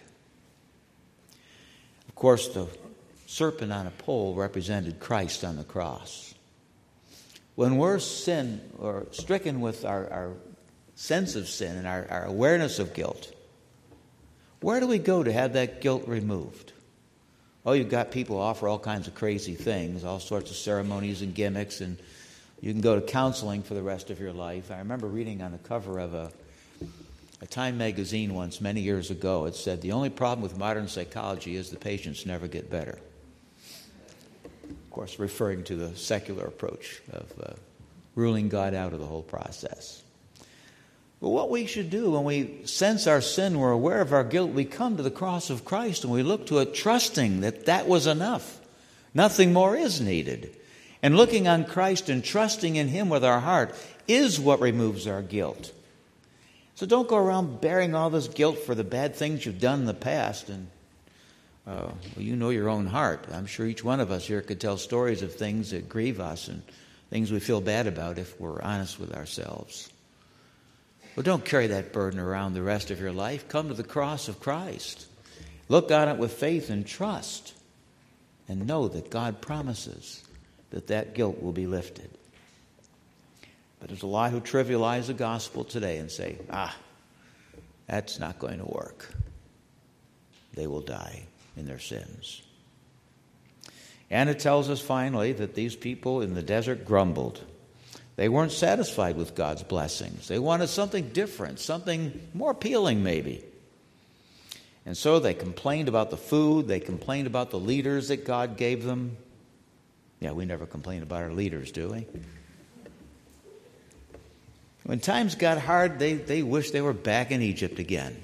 S3: Of course, the serpent on a pole represented Christ on the cross. When we're stricken with our sense of sin and our awareness of guilt, where do we go to have that guilt removed? Oh, you've got people who offer all kinds of crazy things, all sorts of ceremonies and gimmicks, and you can go to counseling for the rest of your life. I remember reading on the cover of a Time magazine once, many years ago, it said, the only problem with modern psychology is the patients never get better. Of course, referring to the secular approach of ruling God out of the whole process. But what we should do when we sense our sin, we're aware of our guilt, we come to the cross of Christ and we look to it trusting that was enough. Nothing more is needed. And looking on Christ and trusting in him with our heart is what removes our guilt. So don't go around bearing all this guilt for the bad things you've done in the past. And well, you know your own heart. I'm sure each one of us here could tell stories of things that grieve us and things we feel bad about if we're honest with ourselves. Well, don't carry that burden around the rest of your life. Come to the cross of Christ. Look on it with faith and trust. And know that God promises that guilt will be lifted. But there's a lot who trivialize the gospel today and say, that's not going to work. They will die in their sins. And it tells us finally that these people in the desert grumbled. They weren't satisfied with God's blessings. They wanted something different, something more appealing maybe. And so they complained about the food. They complained about the leaders that God gave them. Yeah, we never complain about our leaders, do we? When times got hard, they wished they were back in Egypt again.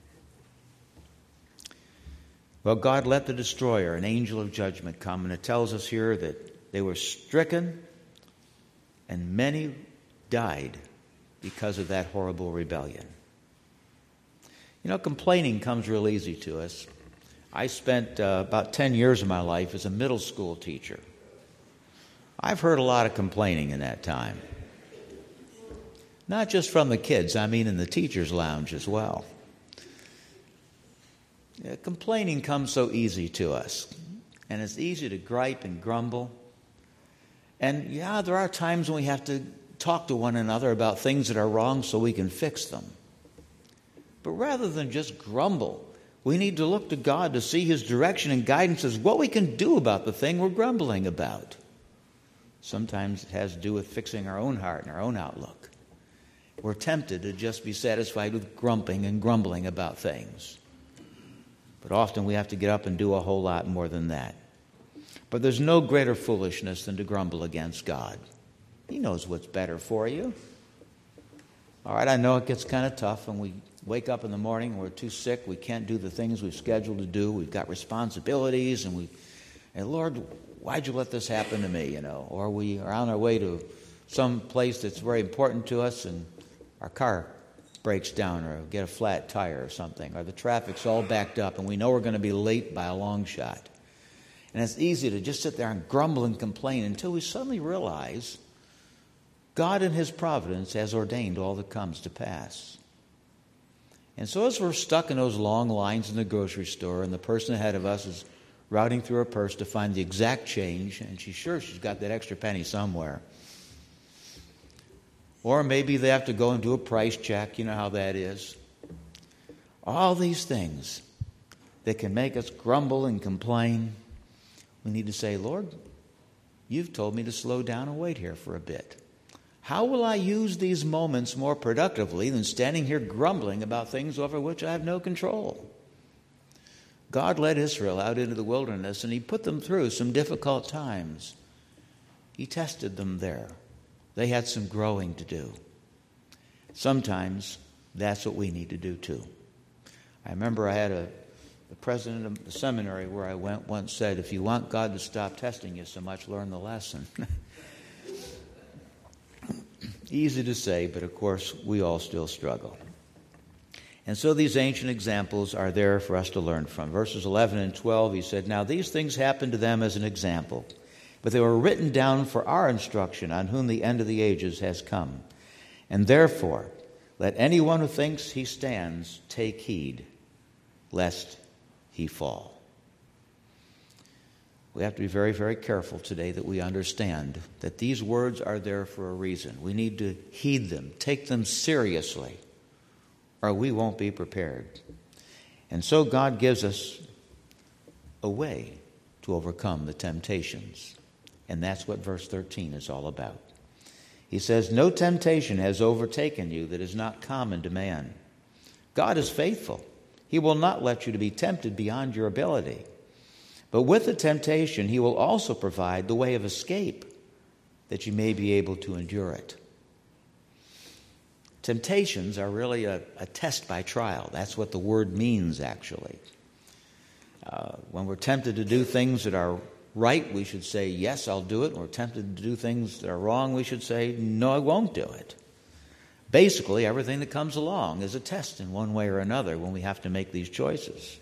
S3: Well, God let the destroyer, an angel of judgment, come, and it tells us here that they were stricken and many died because of that horrible rebellion. You know, complaining comes real easy to us. I spent about 10 years of my life as a middle school teacher. I've heard a lot of complaining in that time. Not just from the kids, I mean in the teacher's lounge as well. Complaining comes so easy to us. And it's easy to gripe and grumble. And there are times when we have to talk to one another about things that are wrong so we can fix them. But rather than just grumble, We need to look to God to see His direction and guidance as what we can do about the thing we're grumbling about. Sometimes it has to do with fixing our own heart and our own outlook. We're tempted to just be satisfied with grumping and grumbling about things. But often we have to get up and do a whole lot more than that. But there's no greater foolishness than to grumble against God. He knows what's better for you. All right, I know it gets kind of tough when we wake up in the morning and we're too sick. We can't do the things we've scheduled to do. We've got responsibilities, and Lord, why'd you let this happen to me, Or we are on our way to some place that's very important to us, and our car breaks down or get a flat tire or something, or the traffic's all backed up and we know we're going to be late by a long shot. And it's easy to just sit there and grumble and complain until we suddenly realize God in His providence has ordained all that comes to pass. And so as we're stuck in those long lines in the grocery store and the person ahead of us is routing through her purse to find the exact change, and she's sure she's got that extra penny somewhere. Or maybe they have to go and do a price check. You know how that is. All these things that can make us grumble and complain, we need to say, Lord, you've told me to slow down and wait here for a bit. How will I use these moments more productively than standing here grumbling about things over which I have no control? God led Israel out into the wilderness, and He put them through some difficult times. He tested them there. They had some growing to do. Sometimes that's what we need to do too. I remember I had the president of the seminary where I went once said, if you want God to stop testing you so much, learn the lesson. Easy to say, but of course we all still struggle. And so these ancient examples are there for us to learn from. Verses 11 and 12, he said, now these things happened to them as an example, but they were written down for our instruction, on whom the end of the ages has come. And therefore, let anyone who thinks he stands take heed, lest he fall. We have to be very, very careful today that we understand that these words are there for a reason. We need to heed them, take them seriously, or we won't be prepared. And so God gives us a way to overcome the temptations. And that's what verse 13 is all about. He says, no temptation has overtaken you that is not common to man. God is faithful. He will not let you to be tempted beyond your ability. But with the temptation, He will also provide the way of escape, that you may be able to endure it. Temptations are really a test by trial. That's what the word means, actually. When we're tempted to do things that are right, we should say, yes, I'll do it. When we're tempted to do things that are wrong, we should say, no, I won't do it. Basically, everything that comes along is a test in one way or another when we have to make these choices.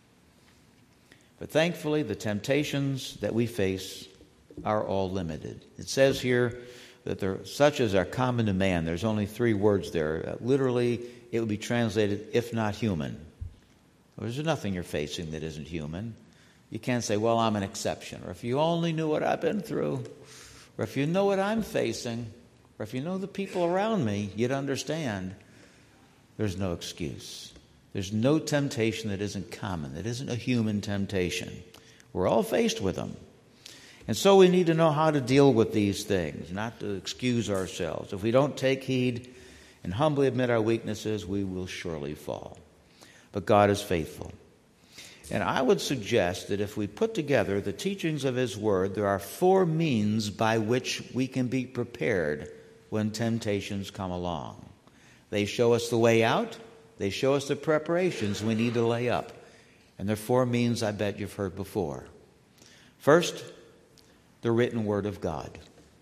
S3: But thankfully, the temptations that we face are all limited. It says here that they're such as are common to man. There's only 3 words there. Literally, it would be translated, if not human. There's nothing you're facing that isn't human. You can't say, well, I'm an exception. Or if you only knew what I've been through. Or if you know what I'm facing. Or if you know the people around me, you'd understand. There's no excuse. There's no temptation that isn't common, that isn't a human temptation. We're all faced with them. And so we need to know how to deal with these things, not to excuse ourselves. If we don't take heed and humbly admit our weaknesses, we will surely fall. But God is faithful. And I would suggest that if we put together the teachings of His Word, there are 4 means by which we can be prepared when temptations come along. They show us the way out. They show us the preparations we need to lay up. And there are 4 means I bet you've heard before. First, the written Word of God.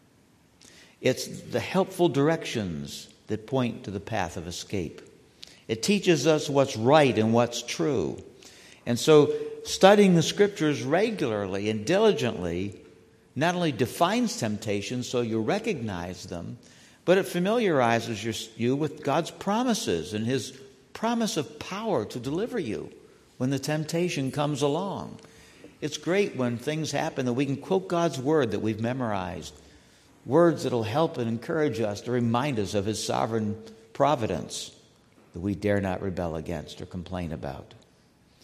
S3: It's the helpful directions that point to the path of escape. It teaches us what's right and what's true. And so studying the Scriptures regularly and diligently not only defines temptations so you recognize them, but it familiarizes you with God's promises and His promise of power to deliver you when the temptation comes along. It's great when things happen that we can quote God's Word that we've memorized, words that will help and encourage us to remind us of His sovereign providence that we dare not rebel against or complain about.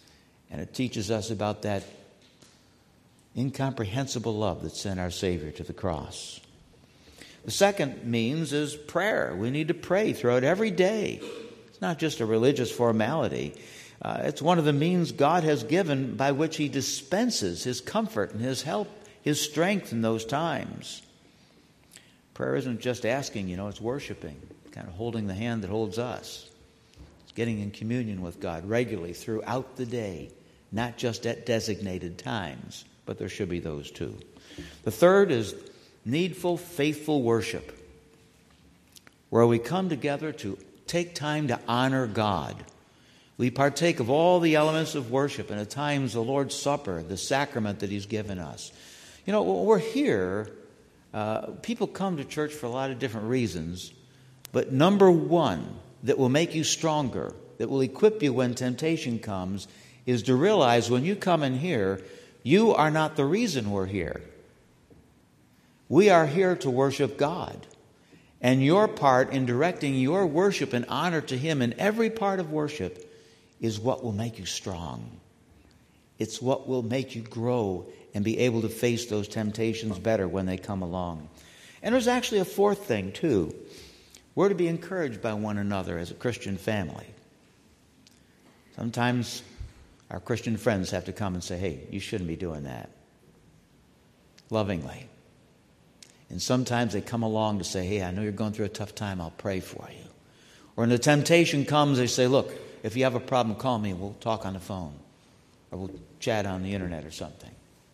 S3: And it teaches us about that incomprehensible love that sent our Savior to the cross. The second means is prayer. We need to pray throughout every day. It's not just a religious formality. It's one of the means God has given by which He dispenses His comfort and His help, His strength in those times. Prayer isn't just asking, it's worshiping, kind of holding the hand that holds us. It's getting in communion with God regularly throughout the day, not just at designated times, but there should be those too. The third is needful, faithful worship, where we come together to take time to honor God. We partake of all the elements of worship, and at times the Lord's Supper, the sacrament that He's given us. We're here. People come to church for a lot of different reasons, but number one that will make you stronger, that will equip you when temptation comes, is to realize when you come in here, you are not the reason we're here. We are here to worship God. And your part in directing your worship and honor to Him in every part of worship is what will make you strong. It's what will make you grow and be able to face those temptations better when they come along. And there's actually a fourth thing, too. We're to be encouraged by one another as a Christian family. Sometimes our Christian friends have to come and say, hey, you shouldn't be doing that. Lovingly. And sometimes they come along to say, hey, I know you're going through a tough time. I'll pray for you. Or when the temptation comes, they say, look, if you have a problem, call me. We'll talk on the phone. Or we'll chat on the internet or something.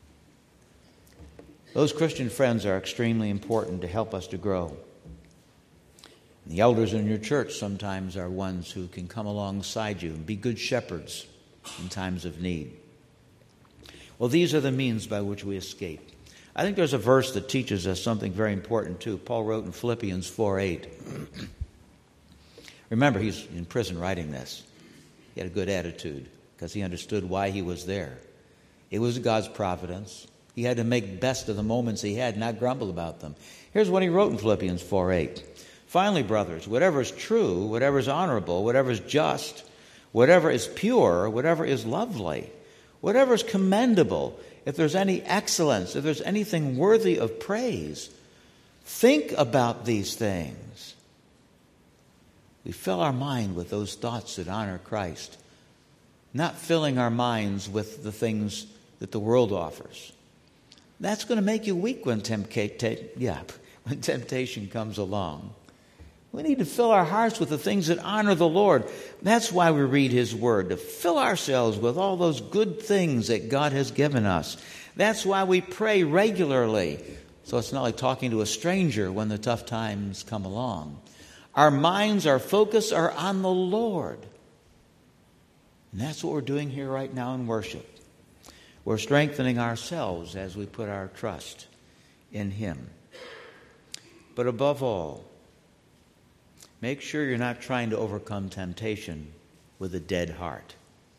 S3: Those Christian friends are extremely important to help us to grow. And the elders in your church sometimes are ones who can come alongside you and be good shepherds in times of need. Well, these are the means by which we escape. I think there's a verse that teaches us something very important too. Paul wrote in Philippians 4:8. Remember, he's in prison writing this. He had a good attitude because he understood why he was there. It was God's providence. He had to make best of the moments he had, not grumble about them. Here's what he wrote in Philippians 4:8. Finally, brothers, whatever is true, whatever is honorable, whatever is just, whatever is pure, whatever is lovely, whatever is commendable, if there's any excellence, if there's anything worthy of praise, think about these things. We fill our mind with those thoughts that honor Christ, not filling our minds with the things that the world offers. That's going to make you weak when temptation comes along. We need to fill our hearts with the things that honor the Lord. That's why we read His Word, to fill ourselves with all those good things that God has given us. That's why we pray regularly. So it's not like talking to a stranger when the tough times come along. Our minds, our focus are on the Lord. And that's what we're doing here right now in worship. We're strengthening ourselves as we put our trust in Him. But above all, make sure you're not trying to overcome temptation with a dead heart.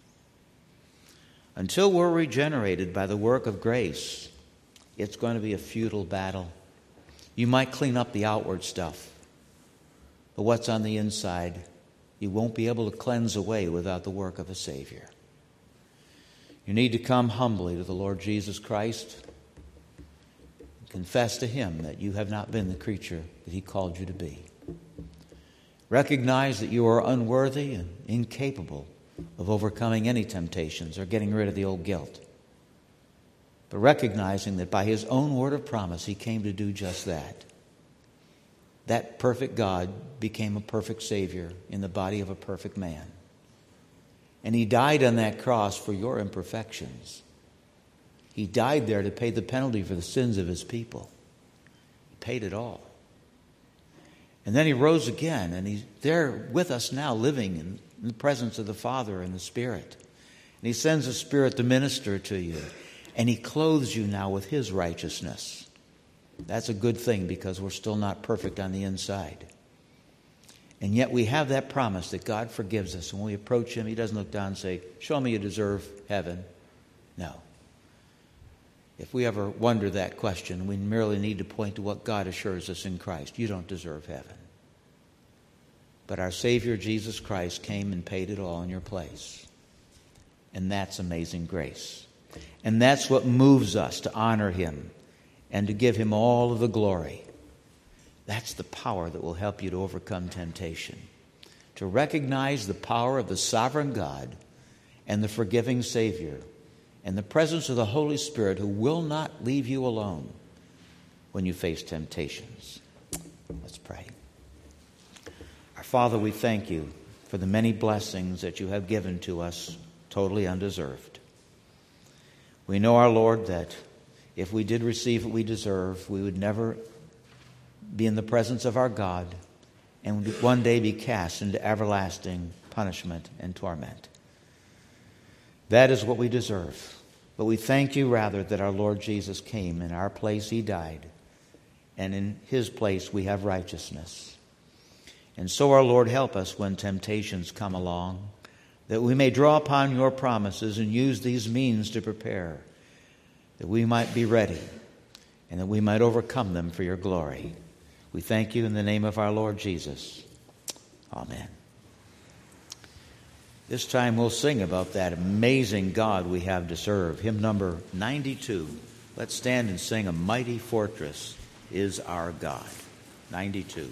S3: Until we're regenerated by the work of grace, it's going to be a futile battle. You might clean up the outward stuff, but what's on the inside, you won't be able to cleanse away without the work of a Savior. You need to come humbly to the Lord Jesus Christ. Confess to Him that you have not been the creature that He called you to be. Recognize that you are unworthy and incapable of overcoming any temptations or getting rid of the old guilt. But recognizing that by His own word of promise, He came to do just that. That perfect God became a perfect Savior in the body of a perfect man. And He died on that cross for your imperfections. He died there to pay the penalty for the sins of His people. He paid it all. And then He rose again, and He's there with us now, living in the presence of the Father and the Spirit. And He sends the Spirit to minister to you, and He clothes you now with His righteousness. That's a good thing because we're still not perfect on the inside. And yet we have that promise that God forgives us. When we approach Him, He doesn't look down and say, show me you deserve heaven. No. If we ever wonder that question, we merely need to point to what God assures us in Christ. You don't deserve heaven. But our Savior, Jesus Christ, came and paid it all in your place. And that's amazing grace. And that's what moves us to honor him and to give him all of the glory. That's the power that will help you to overcome temptation. To recognize the power of the sovereign God and the forgiving Savior and the presence of the Holy Spirit who will not leave you alone when you face temptations. Let's pray. Our Father, we thank you for the many blessings that you have given to us totally undeserved. We know, our Lord, that if we did receive what we deserve, we would never be in the presence of our God and would one day be cast into everlasting punishment and torment. That is what we deserve. But we thank you rather that our Lord Jesus came. In our place he died. And in his place we have righteousness. And so, our Lord, help us when temptations come along, that we may draw upon your promises and use these means to prepare, that we might be ready and that we might overcome them for your glory. We thank you in the name of our Lord Jesus. Amen. This time we'll sing about that amazing God we have to serve. Hymn number 92. Let's stand and sing, "A Mighty Fortress is Our God." 92.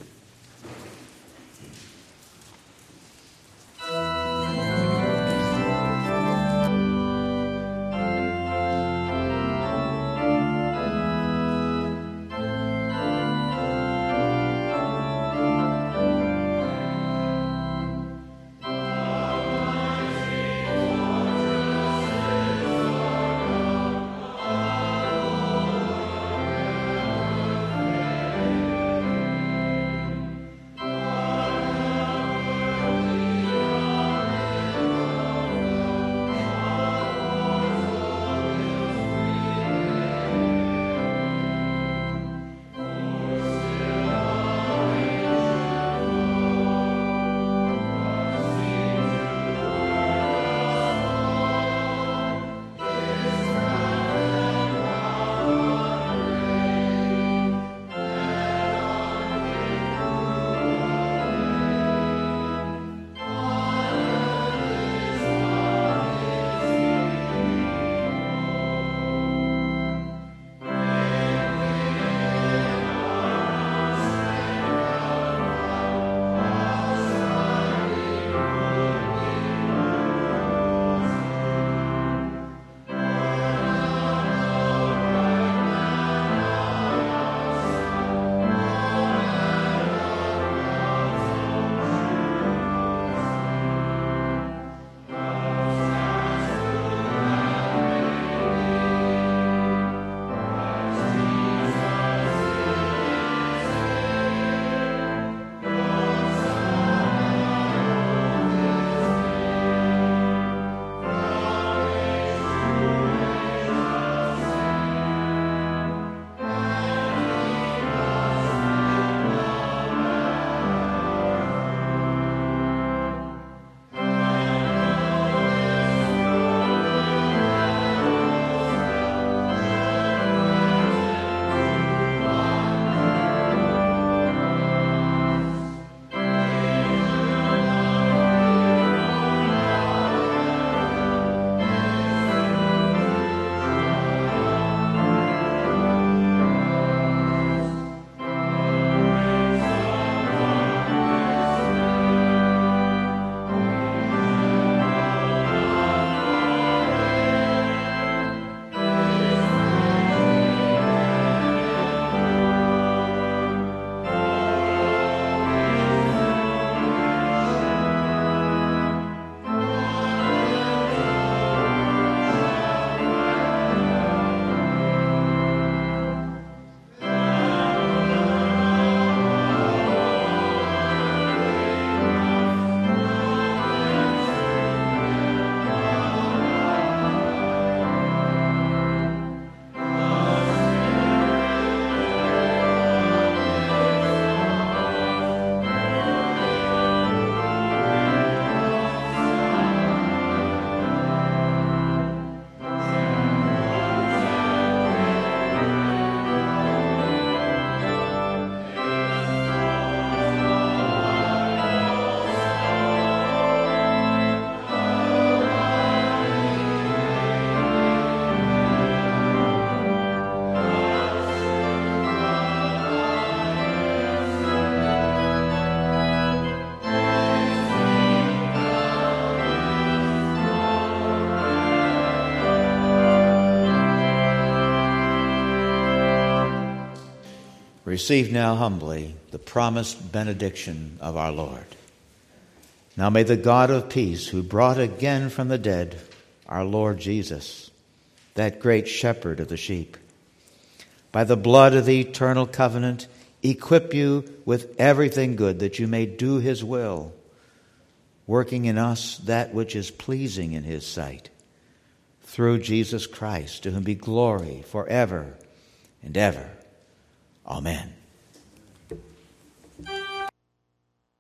S3: Receive now humbly the promised benediction of our Lord. Now may the God of peace, who brought again from the dead our Lord Jesus, that great shepherd of the sheep, by the blood of the eternal covenant, equip you with everything good, that you may do his will, working in us that which is pleasing in his sight, through Jesus Christ, to whom be glory forever and ever. Amen.